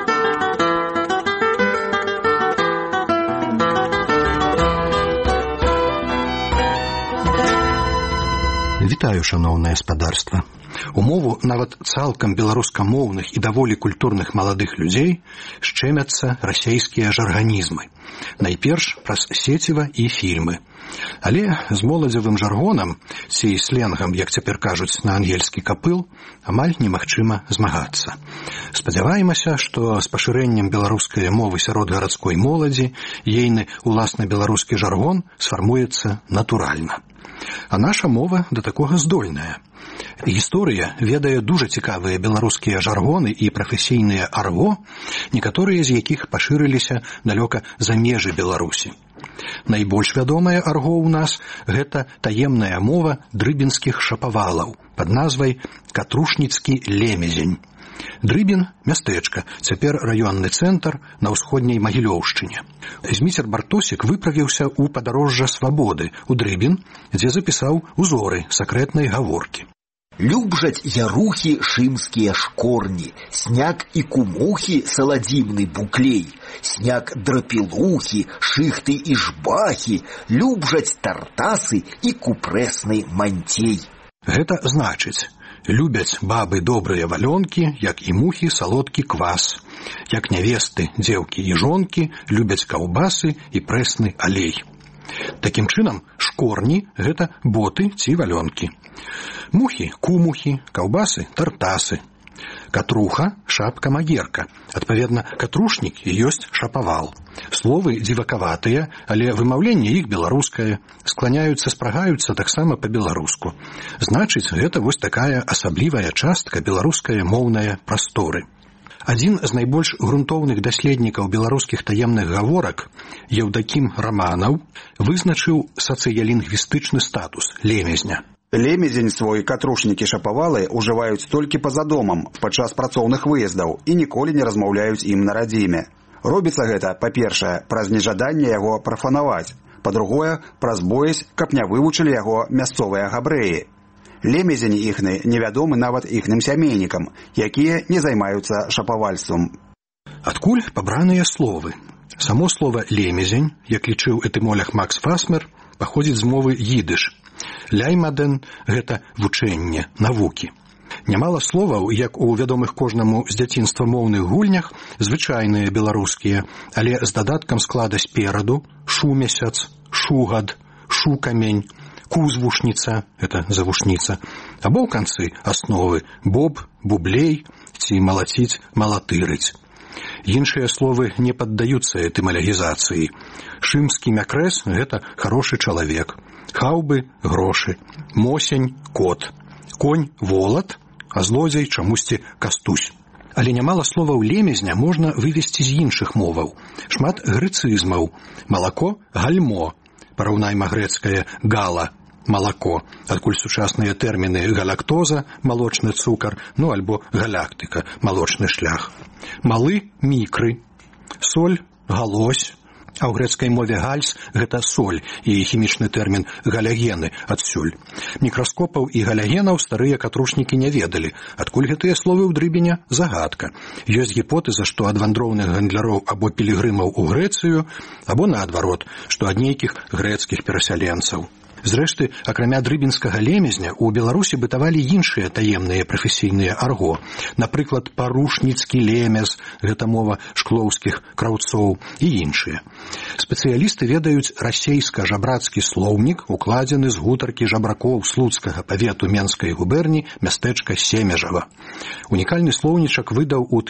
Вітаю, шаноўнае спадарства. У мову нават цалкам беларускамоўных і даволі культурных маладых людзей шчэмяцца расейскія жарганізмы. Найперш праз сеціва і фільмы. Але з моладзевым жаргонам, ці сленгам, як цяпер кажуць на ангельскі капыл, амаль немагчыма змагацца. Спадзяваемся, што з пашырэннем беларускай мовы сярод гарадской моладзі ейны уласна беларускі жаргон сфармуецца натуральна. А наша мова да такога здольная. Гісторыя ведае дужа цікавыя беларускія жаргоны і прафесійныя арго, некаторыя з якіх пашырыліся далёка за межы Беларусі. Найбольш вядомая арго ў нас – гэта таемная мова дрыбінскіх шапавалаў пад назвай Катрушніцкі лемезень. Дрыбін – мястэчка, цяпер раённы цэнтр на ўсходняй Магілёўшчыне. Зміцер Бартосік выправіўся ў падарожжа свабоды ў Дрыбін, дзе запісаў узоры сакрэтнай гаворкі. Любжаць ярухі шымскія шкорні, сняг і кумухі саладзімны буклей, сняг драпілухі, шыхты і жбахі, любжаць тартасы і купрэсны манцей. Гэта значыць, любяць бабы добрыя валёнкі, як і мухі салодкі квас, як нявесты, дзеўкі і жонкі любяць каўбасы і прэсны алей. Такім чынам, шкорні – гэта боты ці валёнкі. Мухі – кумухі, каўбасы – тартасы. Катруха – шапка-магерка. Адпаведна, катрушнік і ёсць шапавал. Словы дзівакаватыя, але вымаўленне іх беларускае. Скланяюцца, спрагаюцца таксама па-беларуску. Значыць, гэта вось такая асаблівая частка беларускае моўнае прасторы. Адзін з найбольш грунтоўных даследнікаў беларускіх таемных гаворак, Еўдакім Раманаў, вызначыў сацыялінгвістычны статус лемезня. Лемезень свой катрушнікі шапавалы ўжываюць толькі па-за домам падчас працоўных выездаў і ніколі не размаўляюць ім на радзіме. Робіцца гэта, па-першае, праз нежаданне яго прафанаваць, па-другое, праз боязь, каб не вывучылі яго мясцовыя габрэі. Лемезень іхны невядомы нават іхным сямейнікам, якія не займаюцца шапавальствам. Адкуль пабраныя словы? Само слово «лемезень», як лічыў этымолог Макс Фасмер, паходзіць з мовы йідыш. Ляймаден – гэта вучэнне, навукі. Нямала словаў, як у вядомых кожнаму з дзяцінства моўных гульнях, звычайныя беларускія, але з дадаткам склада спераду – шумесяц, шугад, шукамень, кузвушніца – гэта завушніца, або ў канцы асновы боб, бублей ці малаціць, малатырыць. Іншыя словы не паддаюцца этымалогізацыі. Шымскі мякрэс – гэта хорошы чалавек. Хаўбы – грошы. Мосень – кот. Конь – волат, а злодзей чамусьці кастусь. Але нямала словаў лемезня можна вывесці з іншых моваў. Шмат грэцызмаў. Малако – гальмо. Параўнайма грэцкае гала – малако, адкуль сучасныя тэрміны галактоза – малочны цукар, ну альбо галактыка – малочны шлях. Малы – мікры. Соль – галось. А ў грэцкай мове гальс – гэта соль і хімічны тэрмін галягены адсюль. Мікраскопаў і галягенаў старыя катрушнікі не ведалі. Адкуль гэтыя словы ў Дрыбіня – загадка. Ёсць гіпотэза, што ад вандроўных гандляроў або пілігрымаў у Грэцыю, або наадварот, што ад нейкіх грэцкіх перасяленцаў. Зрэшты, акрамя дрыбінскага лемезня, у Беларусі бытавалі іншыя таемныя прафесійныя арго. Напрыклад, парушніцкі лемез, гэта мова шклоўскіх краўцоў і іншыя. Спецыялісты ведаюць расейска-жабрацкі слоўнік, укладзены з гутаркі жабракоў слуцкага павету Менскай губерні мястэчка Семежава. Унікальны слоўнічак выдаў у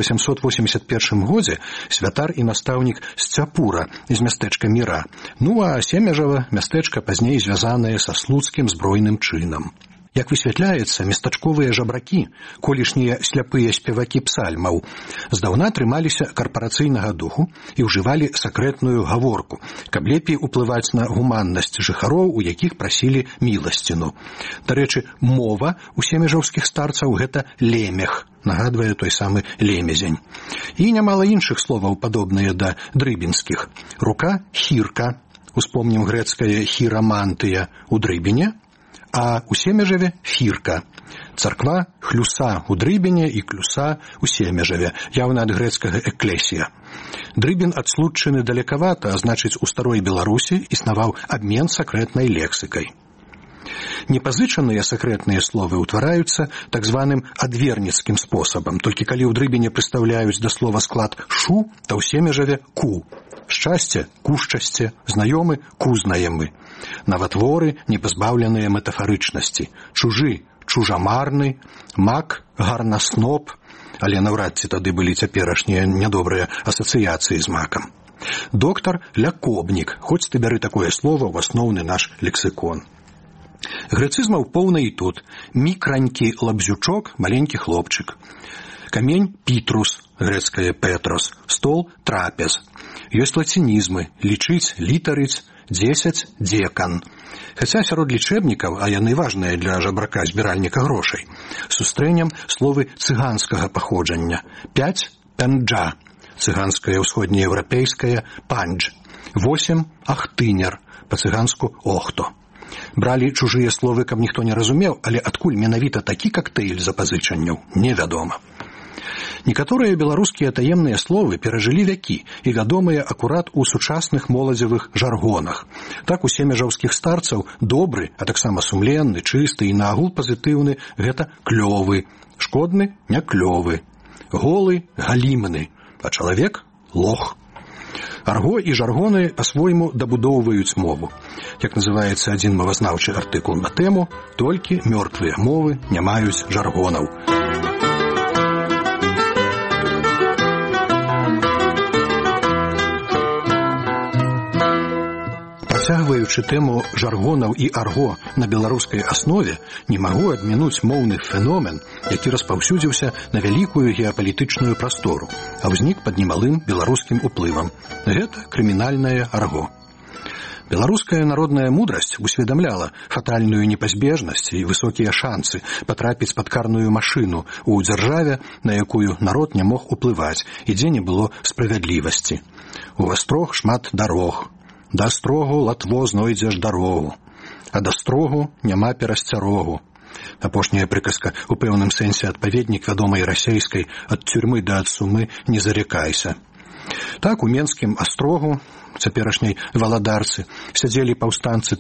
1881 годзе святар і настаўнік Сцяпура з мястэчка Міра. Ну а Семежава мястэчка пазней звязаныя са слуцкім збройным чынам. Як высвятляецца, местачковыя жабракі, колішнія сляпыя спевакі псальмаў, здаўна трымаліся карпарацыйнага духу і ўжывалі сакрэтную гаворку, каб лепей уплываць на гуманнасць жыхароў, у якіх прасілі міласціну. Дарэчы, мова у семежаўскіх старцаў гэта лемех, нагадвае той самы лемезень. І нямала іншых словаў, падобныя да дрыбінскіх. Рука – хірка, успомнім грэцкае хірамантыя у дрыбіне, а у Семежаве – фірка. Царква – хлюса у Дрыбіне і клюса у Семежаве, явна ад грэцкага эклесія. Дрыбін ад Случчыны далекавата, а значыць, у старой Беларусі існаваў абмен сакрэтнай лексікай. Непазычаныя сакрэтныя словы ўтвараюцца так званым адверніцкім спосабам, толькі калі ў Дрыбіне прыстаўляюць да слова склад «шу», то ў Семежаве – «ку». Шчасце – кушчасце, знаёмы – кузнаемы. Наватворы не пазбаўленыя метафарычнасці. Чужы – чужамарны, мак – гарнасноп, але наўрад ці тады былі цяперашнія нядобрыя асацыяцыі з макам. Доктар – лякобнік, хоць ты бяры такое слово ў асноўны наш лексікон. Грэцызмаў поўна і тут. Мікранькі лабзючок – маленькі хлопчык. Камень – пітрус, грэцкае петрос, стол – трапез. Ёсць лацінізмы – лічыць, літарыць, 10 – дзекан. Хаця сярод лічэбнікаў, а яны важныя для жабрака-збіральніка грошай, сустрэнем словы цыганскага паходжання. 5 – пэнджа, цыганскае ўсходнееўрапейскае пандж. 8 – ахтынер, па-цыганску охто. Бралі чужыя словы, каб ніхто не разумеў, але адкуль менавіта такі кактэйль запазычанняў, невядома. Некаторыя беларускія таемныя словы перажылі вякі і вядомыя акурат у сучасных моладзевых жаргонах. Так у семежаўскіх старцаў добры, а таксама сумленны, чысты і наагул пазітыўны – гэта клёвы, шкодны – не клёвы, голы – галімны, а чалавек – лох. Арго і жаргоны па-свойму дабудоўваюць мову. Як называецца адзін мовазнаўчы артыкул на тэму, толькі мёртвыя мовы не маюць жаргонаў. Працягваючы тэму жаргонаў і арго на беларускай аснове, не магу адмінуць моўны феномен, які распаўсюдзіўся на вялікую геапалітычную прастору, а ўзнік пад немалым беларускім уплывам. Гэта крымінальнае арго. Беларуская народная мудрасць усведамляла фатальную непазбежнасць і высокія шансы патрапіць пад карную машыну у дзяржаве, на якую народ не мог уплываць і дзе не было справядлівасці. У астрог шмат дарог. Да астрогу латво знойдзеш дарогу, а да строгу няма перасцярогу. Апошняя прыказка у пэўным сэнсе адпаведнік вядомай расейскай «ад тюрьмы да ад сумы не зарекайся». Так у менскім астрогу, цяперашняй валадарцы, сядзелі паўстанцы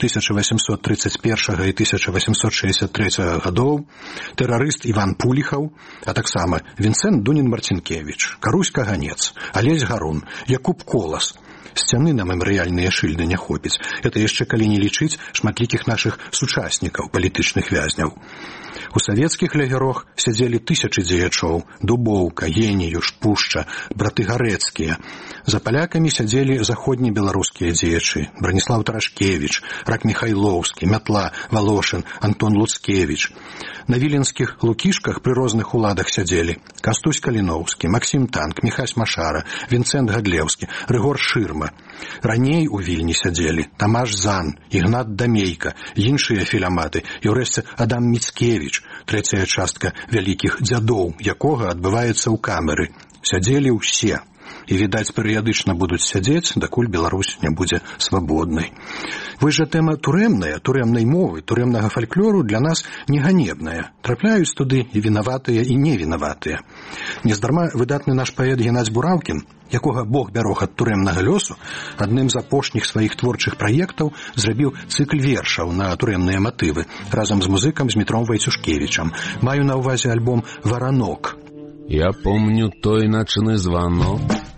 1831 і 1863 гадоў, тэрарыст Іван Пуліхаў, а таксама Вінцэнт Дунін-Марцінкевіч, Карусь Каганец, Алесь Гарун, Якуб Колас. Сцяны на мемарыяльныя шыльды не хопіць. Это яшчэ калі не лічыць шматлікіх нашых сучаснікаў, палітычных вязняў. У савецкіх лагерах сядзелі тысячы дзеячоў – Дубоўка, Геніюш, Пушча, браты Гарэцкія. За палякамі сядзелі заходнебеларускія дзеячы – Браніслаў Тарашкевіч, Рак Міхайлоўскі, Мятла, Валошын, Антон Луцкевіч. На віленскіх лукішках пры розных уладах сядзелі Кастусь Каліноўскі, Максім Танк, Міхась Машара, Вінцэнт Гадлеўскі, Рыгор Шырма. Раней у Вільні сядзелі Тамаш Зан, Ігнат Дамейка, іншыя філяматы і ўрэшце Адам Міцкевіч, трэцяя частка вялікіх дзядоў, якога адбываецца ў камеры. Сядзелі ўсе. І, відаць, перыядычна будуць сядзець, дакуль Беларусь не будзе свабоднай. Вось жа тэма турэмная, турэмнай мовы, турэмнага фальклору для нас не ганебная. Трапляюць туды і вінаватыя, і невінаватыя. Нездарма выдатны наш паэт Геннадзь Бураўкін, якога Бог бярог ад турэмнага лёсу, адным з апошніх сваіх творчых праектаў зрабіў цыкл вершаў на турэмныя матывы разам з музыкам Змітром Вайцюшкевічам. Маю на ўвазе альбом «Варанок». Я помню той ночный звонок,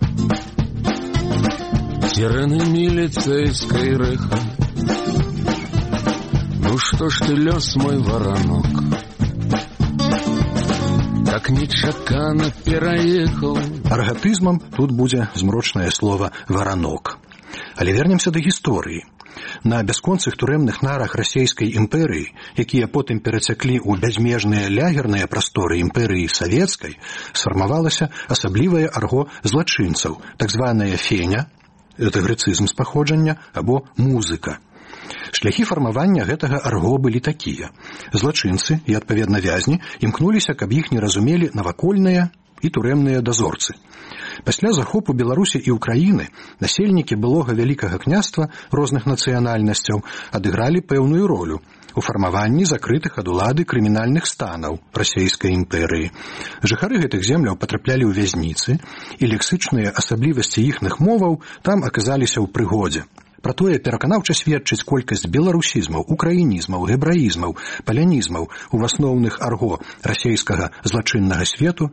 сирены милицейской рыха. Ну что ж ты, лёс мой воронок, так нечакано пераехал. Аргатызмам тут будзе змрочнае слово «варанок». Але вернемся да гісторыі. На бясконцых турэмных нарах расійскай імперыі, якія потым перацяклі ў бязмежныя лягерныя прасторы імперыі савецкай, сфармавалася асаблівае арго злачынцаў, так званая феня, это грэцызм з паходжання, або музыка. Шляхі фармавання гэтага арго былі такія. Злачынцы і, адпаведна, вязні імкнуліся, каб іх не разумелі навакольныя і турэмныя дазорцы. Пасля захопу Беларусі і Украіны насельнікі былога вялікага княства розных нацыянальнасцяў адыгралі пэўную ролю у фармаванні закрытых ад улады крымінальных станаў расійскай імперыі. Жыхары гэтых земляў патраплялі ў вязніцы, і лексычныя асаблівасці іхных моваў там аказаліся ў прыгодзе. Пра тое пераканаўча сведчыць колькасць беларусізмаў, украінізмаў, гебраізмаў, палянізмаў у асноўных арго расійскага злачыннага свету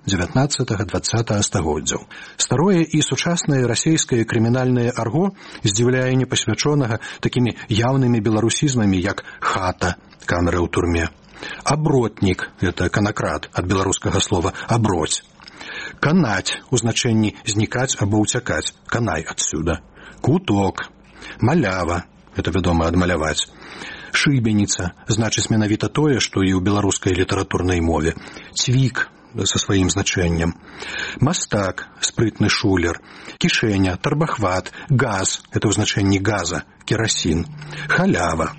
19-20 стагоддзяў. Старое і сучаснае расійскае крымінальнае арго здзіўляе непасвячонага такімі яўнымі беларусізмамі, як хата, камера ў турме, абротнік, это канакрат, ад беларускага слова аброць, канаць у значэнні знікаць або ўцякаць, канай адсюда, куток, малява, это вядома адмаляваць, шыбеніца, значыць менавіта тое, што і ў беларускай літаратурнай мове, цвік са сваім значэннем, мастак, спрытны шулер, кішэня, тарбахват, газ, это ў значэнні газа, керасін, халява,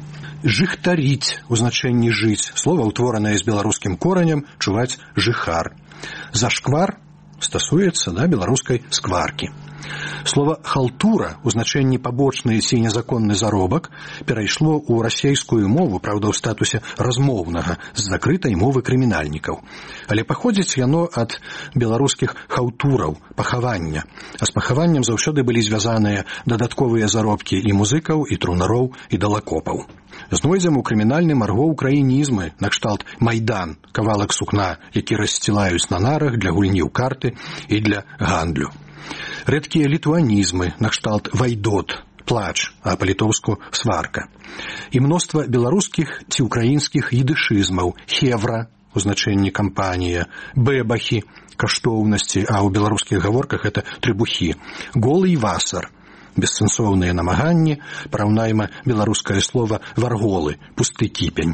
жыхтаріць у значэнні жыць, слова ўтворанае з беларускім коранем, чуваць жыхар, зашквар стасуецца да беларускай скваркі. Слова «халтура» у значэнні пабочны ці незаконны заробак перайшло ў расейскую мову, праўда, ў статусе размоўнага з закрытай мовы крымінальнікаў. Але паходзіць яно ад беларускіх хаўтураў, пахавання. А з пахаваннем заўсёды былі звязаныя дадатковыя заробкі і музыкаў, і трунароў, і далакопаў. Знойдзем у крымінальным арго украінізмы, накшталт майдан, кавалак сукна, які рассцілаюць на нарах для гульні ў карты і для гандлю. Рэдкія літуанізмы, накшталт вайдот, плач, а па-літоўску сварка. І мноства беларускіх ці украінскіх едышызмаў, хевра, у значэнні кампанія, бэбахі, каштоўнасці, а ў беларускіх гаворках это трыбухі, голы васар, бессэнсоўныя намаганні, параўнайма беларускае слова варголы, пусты кіпень.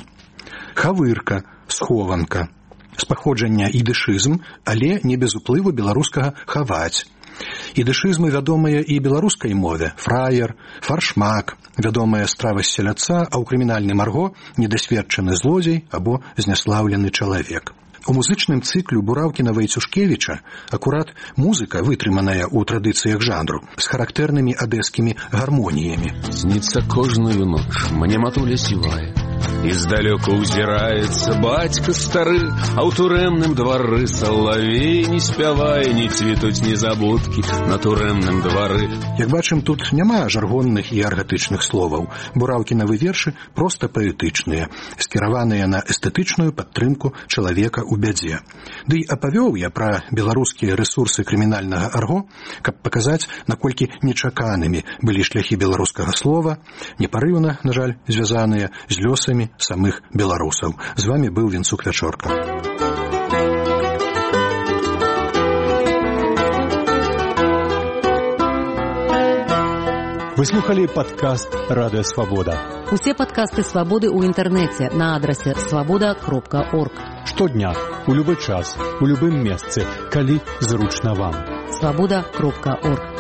Хавырка, схованка, з паходжання ідышызм, але не без уплыву беларускага хаваць. Ідышызмы вядомыя і беларускай мове, фраер, фаршмак, вядомая страва з селядца, а ў крымінальным арго недасведчаны злодзей або зняслаўлены чалавек. У музычным цыклю Бураўкіна-Вайцюшкевіча акурат музыка, вытрыманая ў традыцыях жанру, з характэрнымі адэскімі гармоніямі. Снится кожную ноч, мне матуля сівае, і здалёку ўзіраецца бацька стары, а ў турэмным двары салавей не спявае, не цвітуць незабудкі на турэмным двары. Як бачым, тут няма жаргонных і аргатычных словаў. Бураўкінавы вершы проста паэтычныя, скіраваныя на эстэтычную падтрымку чалавека у бядзе. Ды апавёў я пра беларускія рэсурсы крымінальнага арго, каб паказаць, наколькі нечаканымі былі шляхі беларускага слова, непарыўна, на жаль, звязаныя з лёсамі самых беларусаў. З вами быў Вінцук Вячорка. Вы слухали падкаст «Радыё Свабода». Усе падкасты «Свабоды» ў інтэрнэце на адрасе свабода.орг. Штодня, у любы час, у любым месцы, калі зручна вам. Свабода.орг.